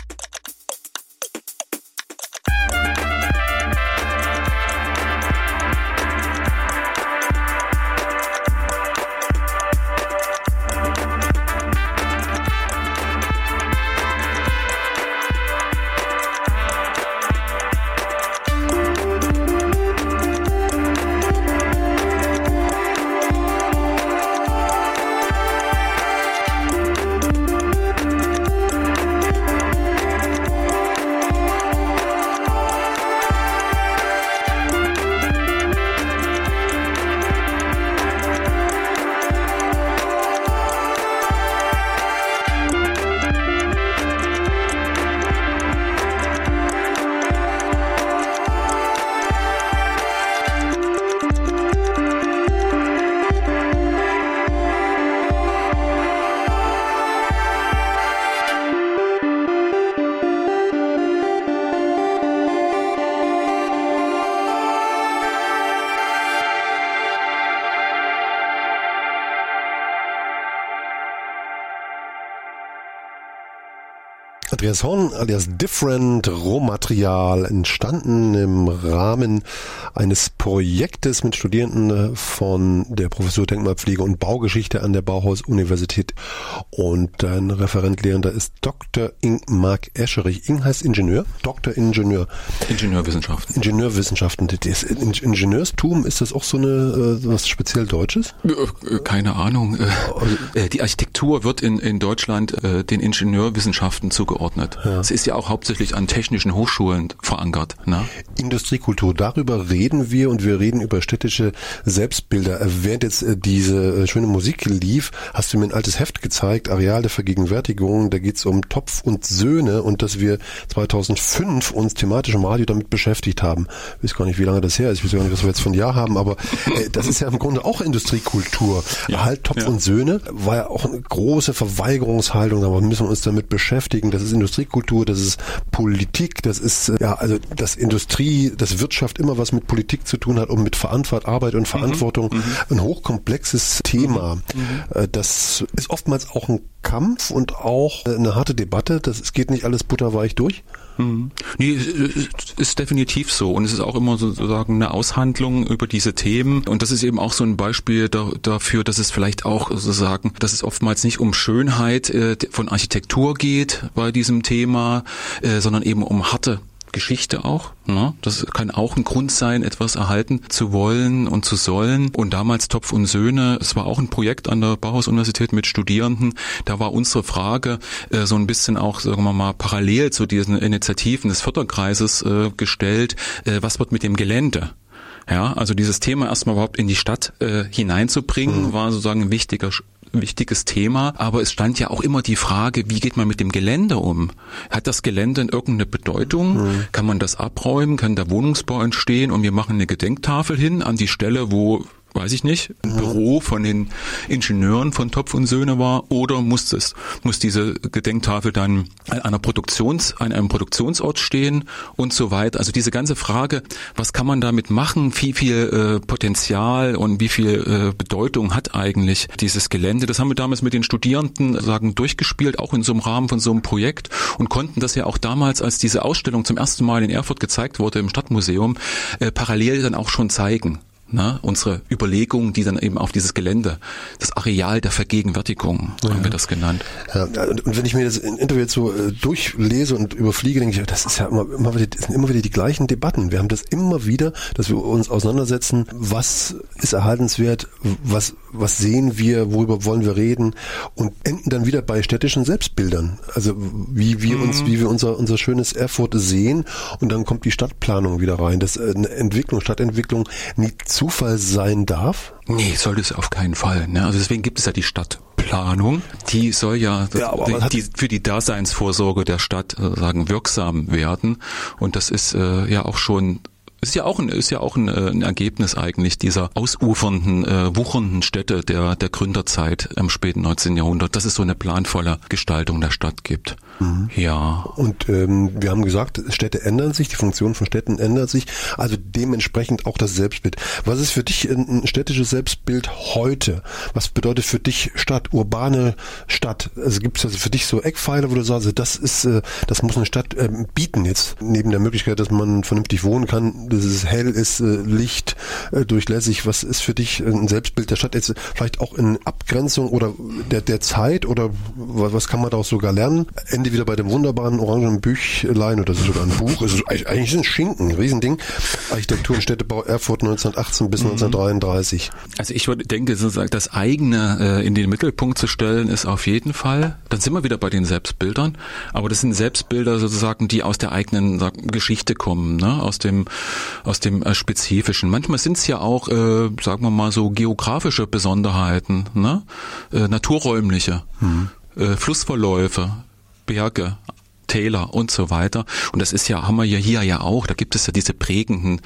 Andreas Horn alias Different, Rohmaterial, entstanden im Rahmen eines Projektes mit Studierenden von der Professur Denkmalpflege und Baugeschichte an der Bauhaus-Universität. Und dein Referentlehrender ist Dr. Ing-Mark Escherich. Ing heißt Ingenieur, Dr. Ingenieur. Ingenieurwissenschaften. Ingenieurwissenschaften. Das Ingenieurstum, ist das auch so was speziell Deutsches? Keine Ahnung. Die Architektur wird in Deutschland den Ingenieurwissenschaften zugeordnet. Ja. Es ist ja auch hauptsächlich an technischen Hochschulen verankert. Ne? Industriekultur, darüber reden wir, und wir reden über städtische Selbstbilder. Während jetzt diese schöne Musik lief, hast du mir ein altes Heft gezeigt, Areal der Vergegenwärtigung. Da geht es um Topf und Söhne und dass wir 2005 uns thematisch im Radio damit beschäftigt haben. Ich weiß gar nicht, wie lange das her ist. Ich weiß gar nicht, was wir jetzt von Jahr haben, aber das ist ja im Grunde auch Industriekultur. Ja, halt Topf und Söhne war ja auch eine große Verweigerungshaltung, aber wir müssen uns damit beschäftigen. Das ist Industriekultur, das ist Politik, das ist, also dass Industrie, dass Wirtschaft immer was mit Politik zu tun hat und mit Arbeit und Verantwortung. Ein hochkomplexes Thema. Das ist oftmals auch ein Kampf und auch eine harte Debatte. Es geht nicht alles butterweich durch. Nee, ist definitiv so, und es ist auch immer sozusagen eine Aushandlung über diese Themen, und das ist eben auch so ein Beispiel dafür, dass es vielleicht auch sozusagen, dass es oftmals nicht um Schönheit von Architektur geht bei diesem Thema, sondern eben um harte Geschichte auch. Ne? Das kann auch ein Grund sein, etwas erhalten zu wollen und zu sollen. Und damals Topf und Söhne, es war auch ein Projekt an der Bauhaus-Universität mit Studierenden. Da war unsere Frage so ein bisschen auch, sagen wir mal, parallel zu diesen Initiativen des Förderkreises gestellt. Was wird mit dem Gelände? Ja, also dieses Thema erstmal überhaupt in die Stadt hineinzubringen, war sozusagen ein wichtiges Thema, aber es stand ja auch immer die Frage, wie geht man mit dem Gelände um? Hat das Gelände irgendeine Bedeutung? Kann man das abräumen? Kann da Wohnungsbau entstehen und wir machen eine Gedenktafel hin an die Stelle, wo, weiß ich nicht, ein Büro von den Ingenieuren von Topf und Söhne war, oder muss diese Gedenktafel dann an einem Produktionsort stehen und so weiter. Also diese ganze Frage, was kann man damit machen, wie viel Potenzial und wie viel Bedeutung hat eigentlich dieses Gelände? Das haben wir damals mit den Studierenden durchgespielt, auch in so einem Rahmen von so einem Projekt, und konnten das ja auch damals, als diese Ausstellung zum ersten Mal in Erfurt gezeigt wurde im Stadtmuseum, parallel dann auch schon zeigen. Unsere Überlegungen, die dann eben auf dieses Gelände, das Areal der Vergegenwärtigung, haben wir das genannt. Ja, und wenn ich mir das Interview jetzt so durchlese und überfliege, denke ich, das ist ja immer wieder die gleichen Debatten. Wir haben das immer wieder, dass wir uns auseinandersetzen, was ist erhaltenswert, was sehen wir, worüber wollen wir reden, und enden dann wieder bei städtischen Selbstbildern. Also wie wir unser schönes Erfurt sehen, und dann kommt die Stadtplanung wieder rein, dass eine Stadtentwicklung nie Zufall sein darf? Nee, sollte es auf keinen Fall. Ne? Also deswegen gibt es ja die Stadtplanung. Die soll für die Daseinsvorsorge der Stadt wirksam werden. Und das ist ist ja auch ein Ergebnis eigentlich dieser ausufernden, wuchernden Städte der Gründerzeit im späten 19. Jahrhundert, dass es so eine planvolle Gestaltung der Stadt gibt. Ja. Und wir haben gesagt, Städte ändern sich, die Funktion von Städten ändert sich, also dementsprechend auch das Selbstbild. Was ist für dich ein städtisches Selbstbild heute? Was bedeutet für dich Stadt, urbane Stadt? Also gibt es also für dich so Eckpfeiler, wo du sagst, das muss eine Stadt bieten jetzt, neben der Möglichkeit, dass man vernünftig wohnen kann, dass es hell ist, Licht, durchlässig. Was ist für dich ein Selbstbild der Stadt jetzt vielleicht auch in Abgrenzung oder der Zeit, oder was kann man daraus sogar lernen? Ende wieder bei dem wunderbaren orangen Büchlein, oder das ist sogar ein Buch, es ist eigentlich ein Schinken, ein Riesending. Architektur und Städtebau Erfurt 1918 bis 1933. Also ich denke, sozusagen das eigene in den Mittelpunkt zu stellen, ist auf jeden Fall, dann sind wir wieder bei den Selbstbildern, aber das sind Selbstbilder sozusagen, die aus der eigenen Geschichte kommen, ne? aus dem Spezifischen. Manchmal sind es ja auch, sagen wir mal so, geografische Besonderheiten, ne? Naturräumliche, Flussverläufe, Berge, Täler und so weiter. Und das ist ja, haben wir ja hier ja auch. Da gibt es ja diese prägende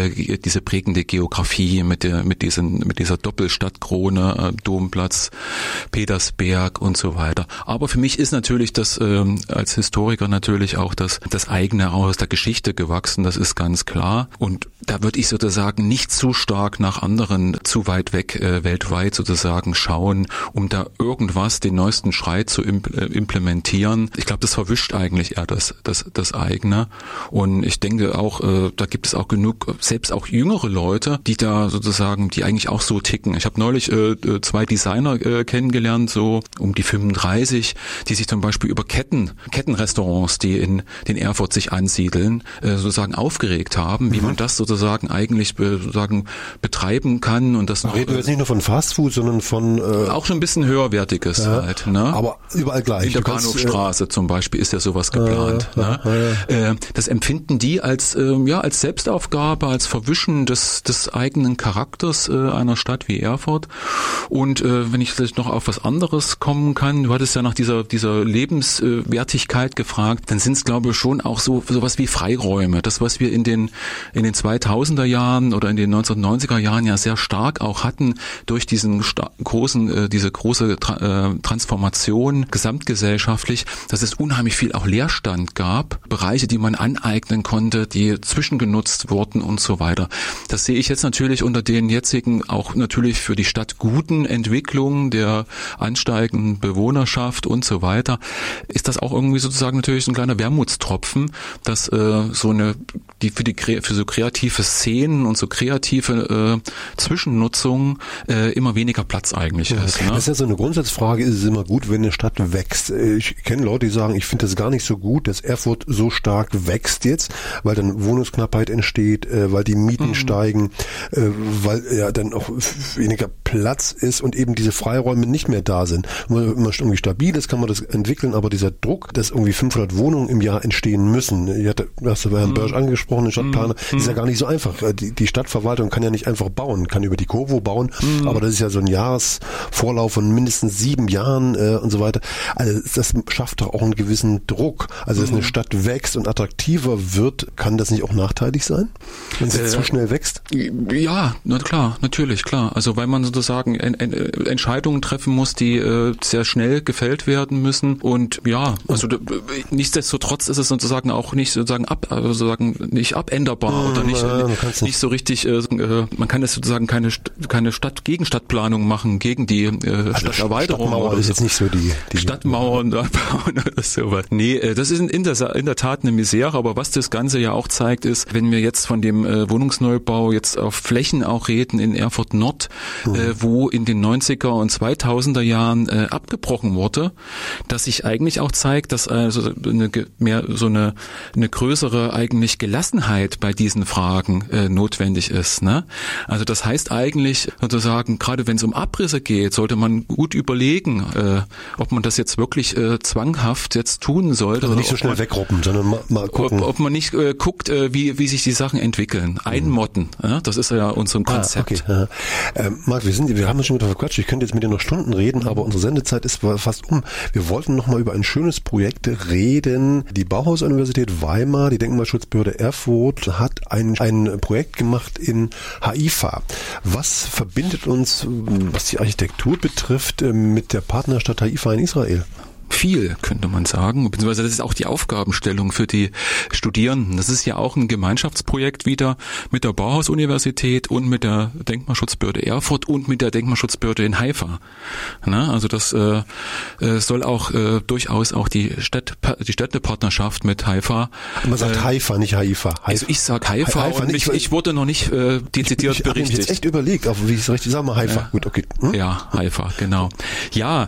Geografie mit dieser Doppelstadtkrone, Domplatz, Petersberg und so weiter. Aber für mich ist natürlich das als Historiker natürlich auch das eigene aus der Geschichte gewachsen. Das ist ganz klar. Und da würde ich sozusagen nicht zu stark nach anderen, zu weit weg weltweit sozusagen schauen, um da irgendwas, den neuesten Schrei zu implementieren. Ich glaube, das verwischt eigentlich eigentlich eher das eigene. Und ich denke auch, da gibt es auch genug, selbst auch jüngere Leute, die da sozusagen, die eigentlich auch so ticken. Ich habe neulich 2 Designer kennengelernt, so um die 35, die sich zum Beispiel über Kettenrestaurants, die in den Erfurt sich ansiedeln, sozusagen aufgeregt haben, wie man das sozusagen eigentlich sozusagen betreiben kann und das noch. Reden wir jetzt nicht nur von Fastfood, sondern von auch schon ein bisschen höherwertiges halt, ne? Aber überall gleich. In der Bahnhofstraße zum Beispiel ist ja sowas geplant. Das empfinden die als Selbstaufgabe, als Verwischen des eigenen Charakters einer Stadt wie Erfurt. Und wenn ich vielleicht noch auf was anderes kommen kann, du hattest ja nach dieser Lebenswertigkeit gefragt, dann sind es, glaube ich, schon auch sowas wie Freiräume. Das, was wir in den 2000er Jahren oder in den 1990er Jahren ja sehr stark auch hatten, durch diese große Transformation gesamtgesellschaftlich, dass es unheimlich viel auch Leerstand gab, Bereiche, die man aneignen konnte, die zwischengenutzt wurden und so weiter. Das sehe ich jetzt natürlich unter den jetzigen auch natürlich für die Stadt guten Entwicklungen der ansteigenden Bewohnerschaft und so weiter, ist das auch irgendwie sozusagen natürlich so ein kleiner Wermutstropfen, dass für so kreative Szenen und so kreative Zwischennutzung immer weniger Platz eigentlich ist. Ne? Das ist ja so eine Grundsatzfrage, ist es immer gut, wenn eine Stadt wächst? Ich kenne Leute, die sagen, ich finde das gar nicht so gut, dass Erfurt so stark wächst jetzt, weil dann Wohnungsknappheit entsteht, weil die Mieten steigen, weil ja dann auch weniger Platz ist und eben diese Freiräume nicht mehr da sind. Wenn man irgendwie stabil ist, kann man das entwickeln, aber dieser Druck, dass irgendwie 500 Wohnungen im Jahr entstehen müssen, du hast bei Herrn Börsch angesprochen, den Stadtplaner, ist ja gar nicht so einfach. Die Stadtverwaltung kann ja nicht einfach bauen, kann über die Kovo bauen, aber das ist ja so ein Jahresvorlauf von mindestens 7 Jahren und so weiter. Also das schafft doch auch einen gewissen Druck. Also dass eine Stadt wächst und attraktiver wird, kann das nicht auch nachteilig sein, wenn sie zu schnell wächst? Ja, na klar, natürlich, klar. Also weil man sozusagen Entscheidungen treffen muss, die sehr schnell gefällt werden müssen und ja, also nichtsdestotrotz ist es sozusagen auch nicht sozusagen nicht abänderbar oder nicht so richtig, man kann es sozusagen keine Gegenstadtplanung machen gegen die Stadterweiterung. Stadtmauer ist jetzt nicht so die Stadtmauern da bauen oder sowas. Nee, das ist in der Tat eine Misere, aber was das Ganze ja auch zeigt, ist, wenn wir jetzt von dem Wohnungsneubau jetzt auf Flächen auch reden in Erfurt Nord, wo in den 90er und 2000er Jahren abgebrochen wurde, dass sich eigentlich auch zeigt, dass also eine größere eigentlich Gelassenheit bei diesen Fragen notwendig ist. Ne? Also das heißt eigentlich sozusagen, gerade wenn es um Abrisse geht, sollte man gut überlegen, ob man das jetzt wirklich zwanghaft jetzt tun sollte. Also nicht so schnell wegruppen, sondern mal gucken. Ob man nicht guckt, wie sich die Sachen entwickeln. Einmotten, das ist ja unser Konzept. Okay. Marc, wir haben uns schon wieder verquatscht. Ich könnte jetzt mit dir noch Stunden reden, aber unsere Sendezeit ist fast um. Wir wollten noch mal über ein schönes Projekt reden. Die Bauhaus-Universität Weimar, die Denkmalschutzbehörde Erfurt, hat ein Projekt gemacht in Haifa. Was verbindet uns, was die Architektur betrifft, mit der Partnerstadt Haifa in Israel? Viel, könnte man sagen, beziehungsweise das ist auch die Aufgabenstellung für die Studierenden. Das ist ja auch ein Gemeinschaftsprojekt wieder mit der Bauhaus-Universität und mit der Denkmalschutzbehörde Erfurt und mit der Denkmalschutzbehörde in Haifa. Also das soll auch durchaus auch die Städtepartnerschaft mit Haifa. Man sagt Haifa, nicht Haifa. Also ich sag Haifa und ich wurde noch nicht dezidiert berichtigt. Ich habe jetzt echt überlegt, aber wie ich es richtig sage, mal Haifa. Ja. Gut, okay. Ja, Haifa, genau. Ja,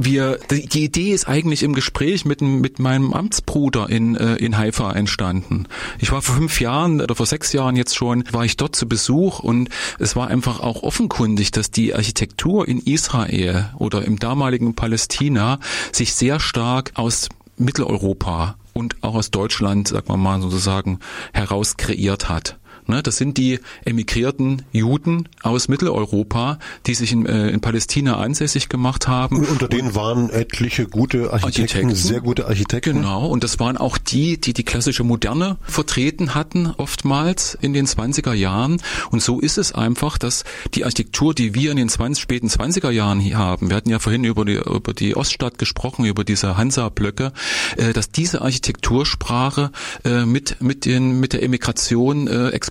die Idee ist eigentlich im Gespräch mit meinem Amtsbruder in Haifa entstanden. Ich war vor 5 Jahren oder vor 6 Jahren jetzt schon, war ich dort zu Besuch und es war einfach auch offenkundig, dass die Architektur in Israel oder im damaligen Palästina sich sehr stark aus Mitteleuropa und auch aus Deutschland, sagen wir mal sozusagen, heraus kreiert hat. Das sind die emigrierten Juden aus Mitteleuropa, die sich in Palästina ansässig gemacht haben. Und unter denen waren etliche gute Architekten, sehr gute Architekten. Genau, und das waren auch die klassische Moderne vertreten hatten, oftmals in den 20er Jahren. Und so ist es einfach, dass die Architektur, die wir in den späten 20er Jahren hier haben, wir hatten ja vorhin über die Oststadt gesprochen, über diese Hansa-Blöcke, dass diese Architektursprache mit der Emigration explodiert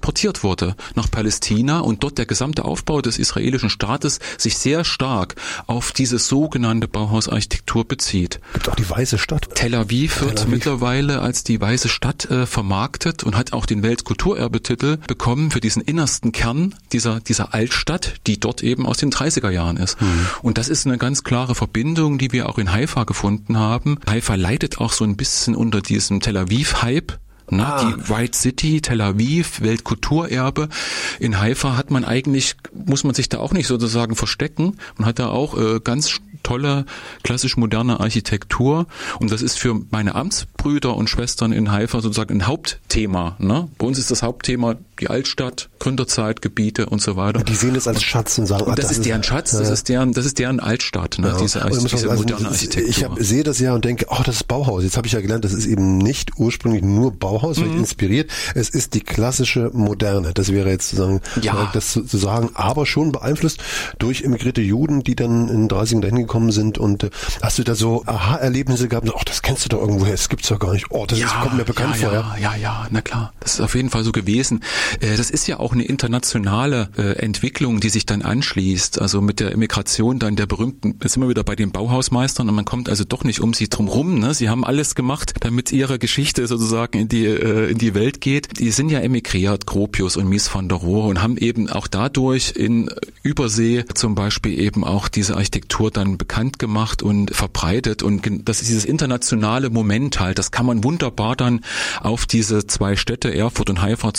exportiert wurde nach Palästina und dort der gesamte Aufbau des israelischen Staates sich sehr stark auf diese sogenannte Bauhausarchitektur bezieht. Gibt auch die Weiße Stadt. Tel Aviv wird mittlerweile als die Weiße Stadt vermarktet und hat auch den Weltkulturerbetitel bekommen für diesen innersten Kern dieser Altstadt, die dort eben aus den 30er Jahren ist. Und das ist eine ganz klare Verbindung, die wir auch in Haifa gefunden haben. Haifa leidet auch so ein bisschen unter diesem Tel Aviv-Hype. Die White City, Tel Aviv, Weltkulturerbe. In Haifa hat man eigentlich, muss man sich da auch nicht sozusagen verstecken. Man hat da auch ganz tolle, klassisch moderne Architektur. Und das ist für meine Amtsbrüder und Schwestern in Haifa sozusagen ein Hauptthema. Ne? Bei uns ist das Hauptthema die Altstadt, Gründerzeit, Gebiete und so weiter. Die sehen es als Schatz und sagen, das ist deren Schatz, das ist deren Altstadt, ne? Diese moderne Architektur. Ich sehe das ja und denke, das ist Bauhaus. Jetzt habe ich ja gelernt, das ist eben nicht ursprünglich nur Bauhaus, vielleicht inspiriert. Es ist die klassische Moderne. Das wäre jetzt sozusagen, das zu sagen, aber schon beeinflusst durch emigrierte Juden, die dann in den 30ern dahin gekommen sind. Und hast du da so Aha-Erlebnisse gehabt? Das kennst du doch irgendwoher, das gibt's ja gar nicht. Kommt mir bekannt vor. Ja, na klar. Das ist auf jeden Fall so gewesen. Das ist ja auch eine internationale Entwicklung, die sich dann anschließt. Also mit der Emigration dann der berühmten, jetzt sind wir wieder bei den Bauhausmeistern und man kommt also doch nicht um sie drum rum. Ne? Sie haben alles gemacht, damit ihre Geschichte sozusagen in die Welt geht. Die sind ja emigriert, Gropius und Mies van der Rohe, und haben eben auch dadurch in Übersee zum Beispiel eben auch diese Architektur dann bekannt gemacht und verbreitet. Und das ist dieses internationale Moment halt, das kann man wunderbar dann auf diese zwei Städte, Erfurt und Haifa,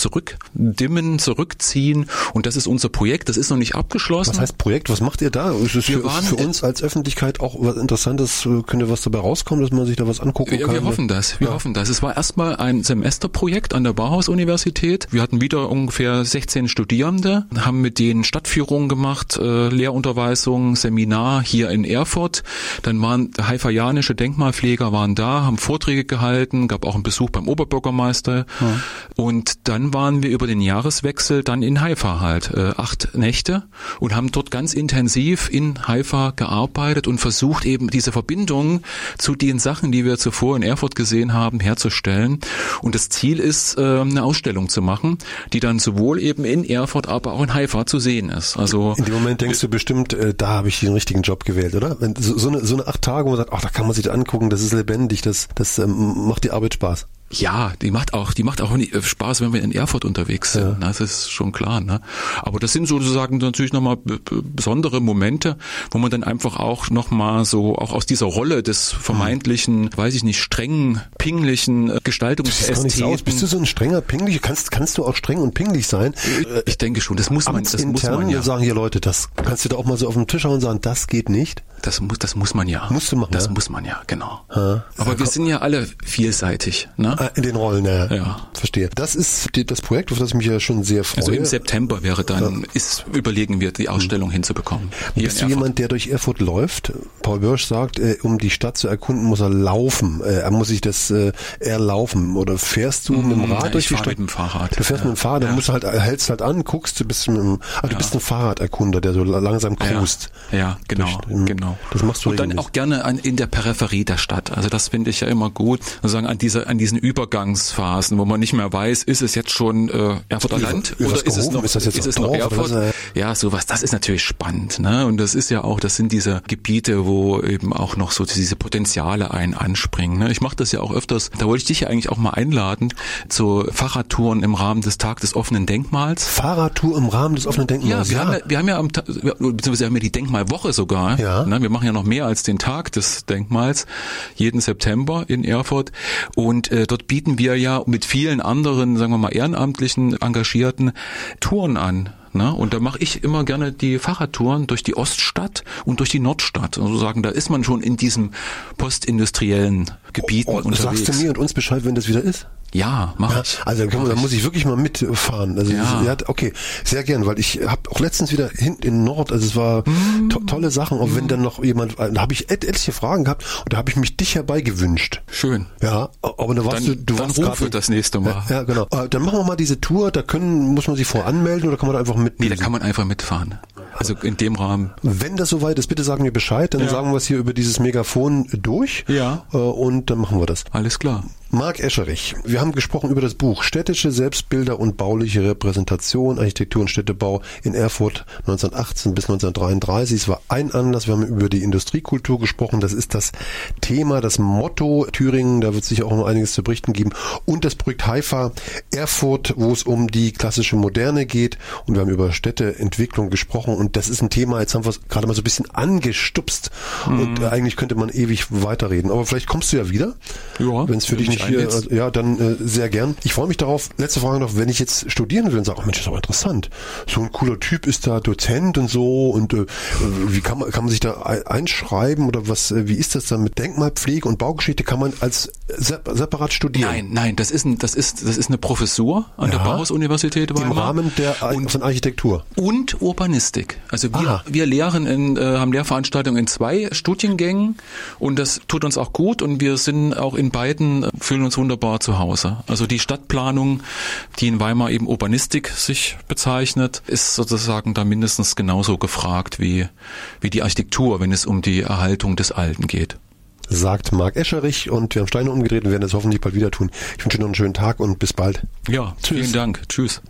zurückziehen. Und das ist unser Projekt, das ist noch nicht abgeschlossen. Was heißt Projekt? Was macht ihr da? Ist es für uns als Öffentlichkeit auch was Interessantes? Könnte was dabei rauskommen, dass man sich da was angucken kann? Wir hoffen das. Es war erstmal ein Semesterprojekt an der Bauhaus-Universität. Wir hatten wieder ungefähr 16 Studierende, haben mit denen Stadtführungen gemacht, Lehrunterweisung, Seminar hier in Erfurt. Dann waren haifaianische Denkmalpfleger da, haben Vorträge gehalten, gab auch einen Besuch beim Oberbürgermeister. Und dann waren wir über den Jahreswechsel dann in Haifa halt, 8 Nächte, und haben dort ganz intensiv in Haifa gearbeitet und versucht eben diese Verbindung zu den Sachen, die wir zuvor in Erfurt gesehen haben, herzustellen. Und das Ziel ist, eine Ausstellung zu machen, die dann sowohl eben in Erfurt, aber auch in Haifa zu sehen ist. Also in dem Moment denkst du bestimmt, da habe ich den richtigen Job gewählt, oder? Wenn so eine 8 Tage, wo man sagt, da kann man sich das angucken, das ist lebendig, das macht die Arbeit Spaß. Ja, die macht auch Spaß, wenn wir in Erfurt unterwegs sind. Ja. Das ist schon klar. Ne? Aber das sind sozusagen natürlich nochmal besondere Momente, wo man dann einfach auch nochmal so auch aus dieser Rolle des vermeintlichen, strengen, pinglichen Gestaltungsästheten. Bist du so ein strenger, pinglicher? Kannst du auch streng und pinglich sein? Ich denke schon, das muss man ja. Sagen hier Leute, das kannst du da auch mal so auf den Tisch hauen und sagen, das geht nicht? Das muss man ja. Musst du machen. Das muss man ja, genau. Aber wir sind ja alle vielseitig, ne? In den Rollen, ja. Verstehe. Das ist das Projekt, auf das ich mich ja schon sehr freue. Also im September überlegen wir, die Ausstellung hinzubekommen. Bist du jemand, der durch Erfurt läuft? Paul Börsch sagt, um die Stadt zu erkunden, muss er laufen. Er muss sich das erlaufen. Oder fährst du mit dem Rad durch die Stadt? Ich fahre mit dem Fahrrad. Du fährst mit dem Fahrrad, dann musst du hältst halt an, guckst, du bist ein Fahrraderkunder, der so langsam cruist. Ja, genau. Das machst du und dann auch gerne in der Peripherie der Stadt. Also das finde ich ja immer gut, sozusagen an diesen Übergangsphasen, wo man nicht mehr weiß, ist es jetzt schon Erfurter Land oder ist es noch Erfurt? Ja, sowas, das ist natürlich spannend, ne? Und das sind diese Gebiete, wo eben auch noch so diese Potenziale anspringen, ne? Ich mache das ja auch öfters, da wollte ich dich ja eigentlich auch mal einladen zu Fahrradtouren im Rahmen des Tag des offenen Denkmals. Fahrradtour im Rahmen des offenen Denkmals? Ja, wir haben ja beziehungsweise haben wir die Denkmalwoche sogar, ne? Wir machen ja noch mehr als den Tag des Denkmals, jeden September in Erfurt, und dort bieten wir ja mit vielen anderen, sagen wir mal, ehrenamtlichen Engagierten Touren an. Ne? Und da mache ich immer gerne die Fahrradtouren durch die Oststadt und durch die Nordstadt. Also sagen, da ist man schon in diesem postindustriellen Gebieten unterwegs. Sagst du mir und uns Bescheid, wenn das wieder ist? Ja, mach ich. Also da muss ich wirklich mal mitfahren. Also okay, sehr gern, weil ich habe auch letztens wieder hinten in Nord, also es war tolle Sachen, auch wenn dann noch jemand, da habe ich etliche Fragen gehabt und da habe ich mich dich herbeigewünscht. Schön. Ja, aber da warst du warst gerade das nächste Mal. Ja, genau. Dann machen wir mal diese Tour, muss man sich voranmelden oder kann man da einfach mit? Nee, da kann man einfach mitfahren. Also in dem Rahmen. Wenn das soweit ist, bitte sagen wir Bescheid, dann sagen wir es hier über dieses Megafon durch. Ja. Und dann machen wir das. Alles klar. Marc Escherich, wir haben gesprochen über das Buch Städtische Selbstbilder und bauliche Repräsentation, Architektur und Städtebau in Erfurt 1918 bis 1933. Es war ein Anlass, wir haben über die Industriekultur gesprochen, das ist das Thema, das Motto Thüringen, da wird es sicher auch noch einiges zu berichten geben, und das Projekt Haifa Erfurt, wo es um die klassische Moderne geht, und wir haben über Städteentwicklung gesprochen, und das ist ein Thema, jetzt haben wir es gerade mal so ein bisschen angestupst und eigentlich könnte man ewig weiterreden, aber vielleicht kommst du ja wieder, wenn es für dich nicht hier, ja, dann sehr gern. Ich freue mich darauf. Letzte Frage noch, wenn ich jetzt studieren will und sage, oh Mensch, das ist aber interessant, so ein cooler Typ ist da Dozent und so, und wie kann man sich da einschreiben oder was, wie ist das dann mit Denkmalpflege und Baugeschichte, kann man als separat studieren? Nein, das ist eine Professur an der Bauhaus-Universität Weimar. Im Rahmen von Architektur. Und Urbanistik. Also wir lehren haben Lehrveranstaltungen in 2 Studiengängen, und das tut uns auch gut, und wir sind auch in beiden, fühlen uns wunderbar zu Hause. Also die Stadtplanung, die in Weimar eben Urbanistik sich bezeichnet, ist sozusagen da mindestens genauso gefragt wie die Architektur, wenn es um die Erhaltung des Alten geht. Sagt Marc Escherich, und wir haben Steine umgedreht und werden das hoffentlich bald wieder tun. Ich wünsche dir noch einen schönen Tag und bis bald. Ja, vielen Dank. Tschüss.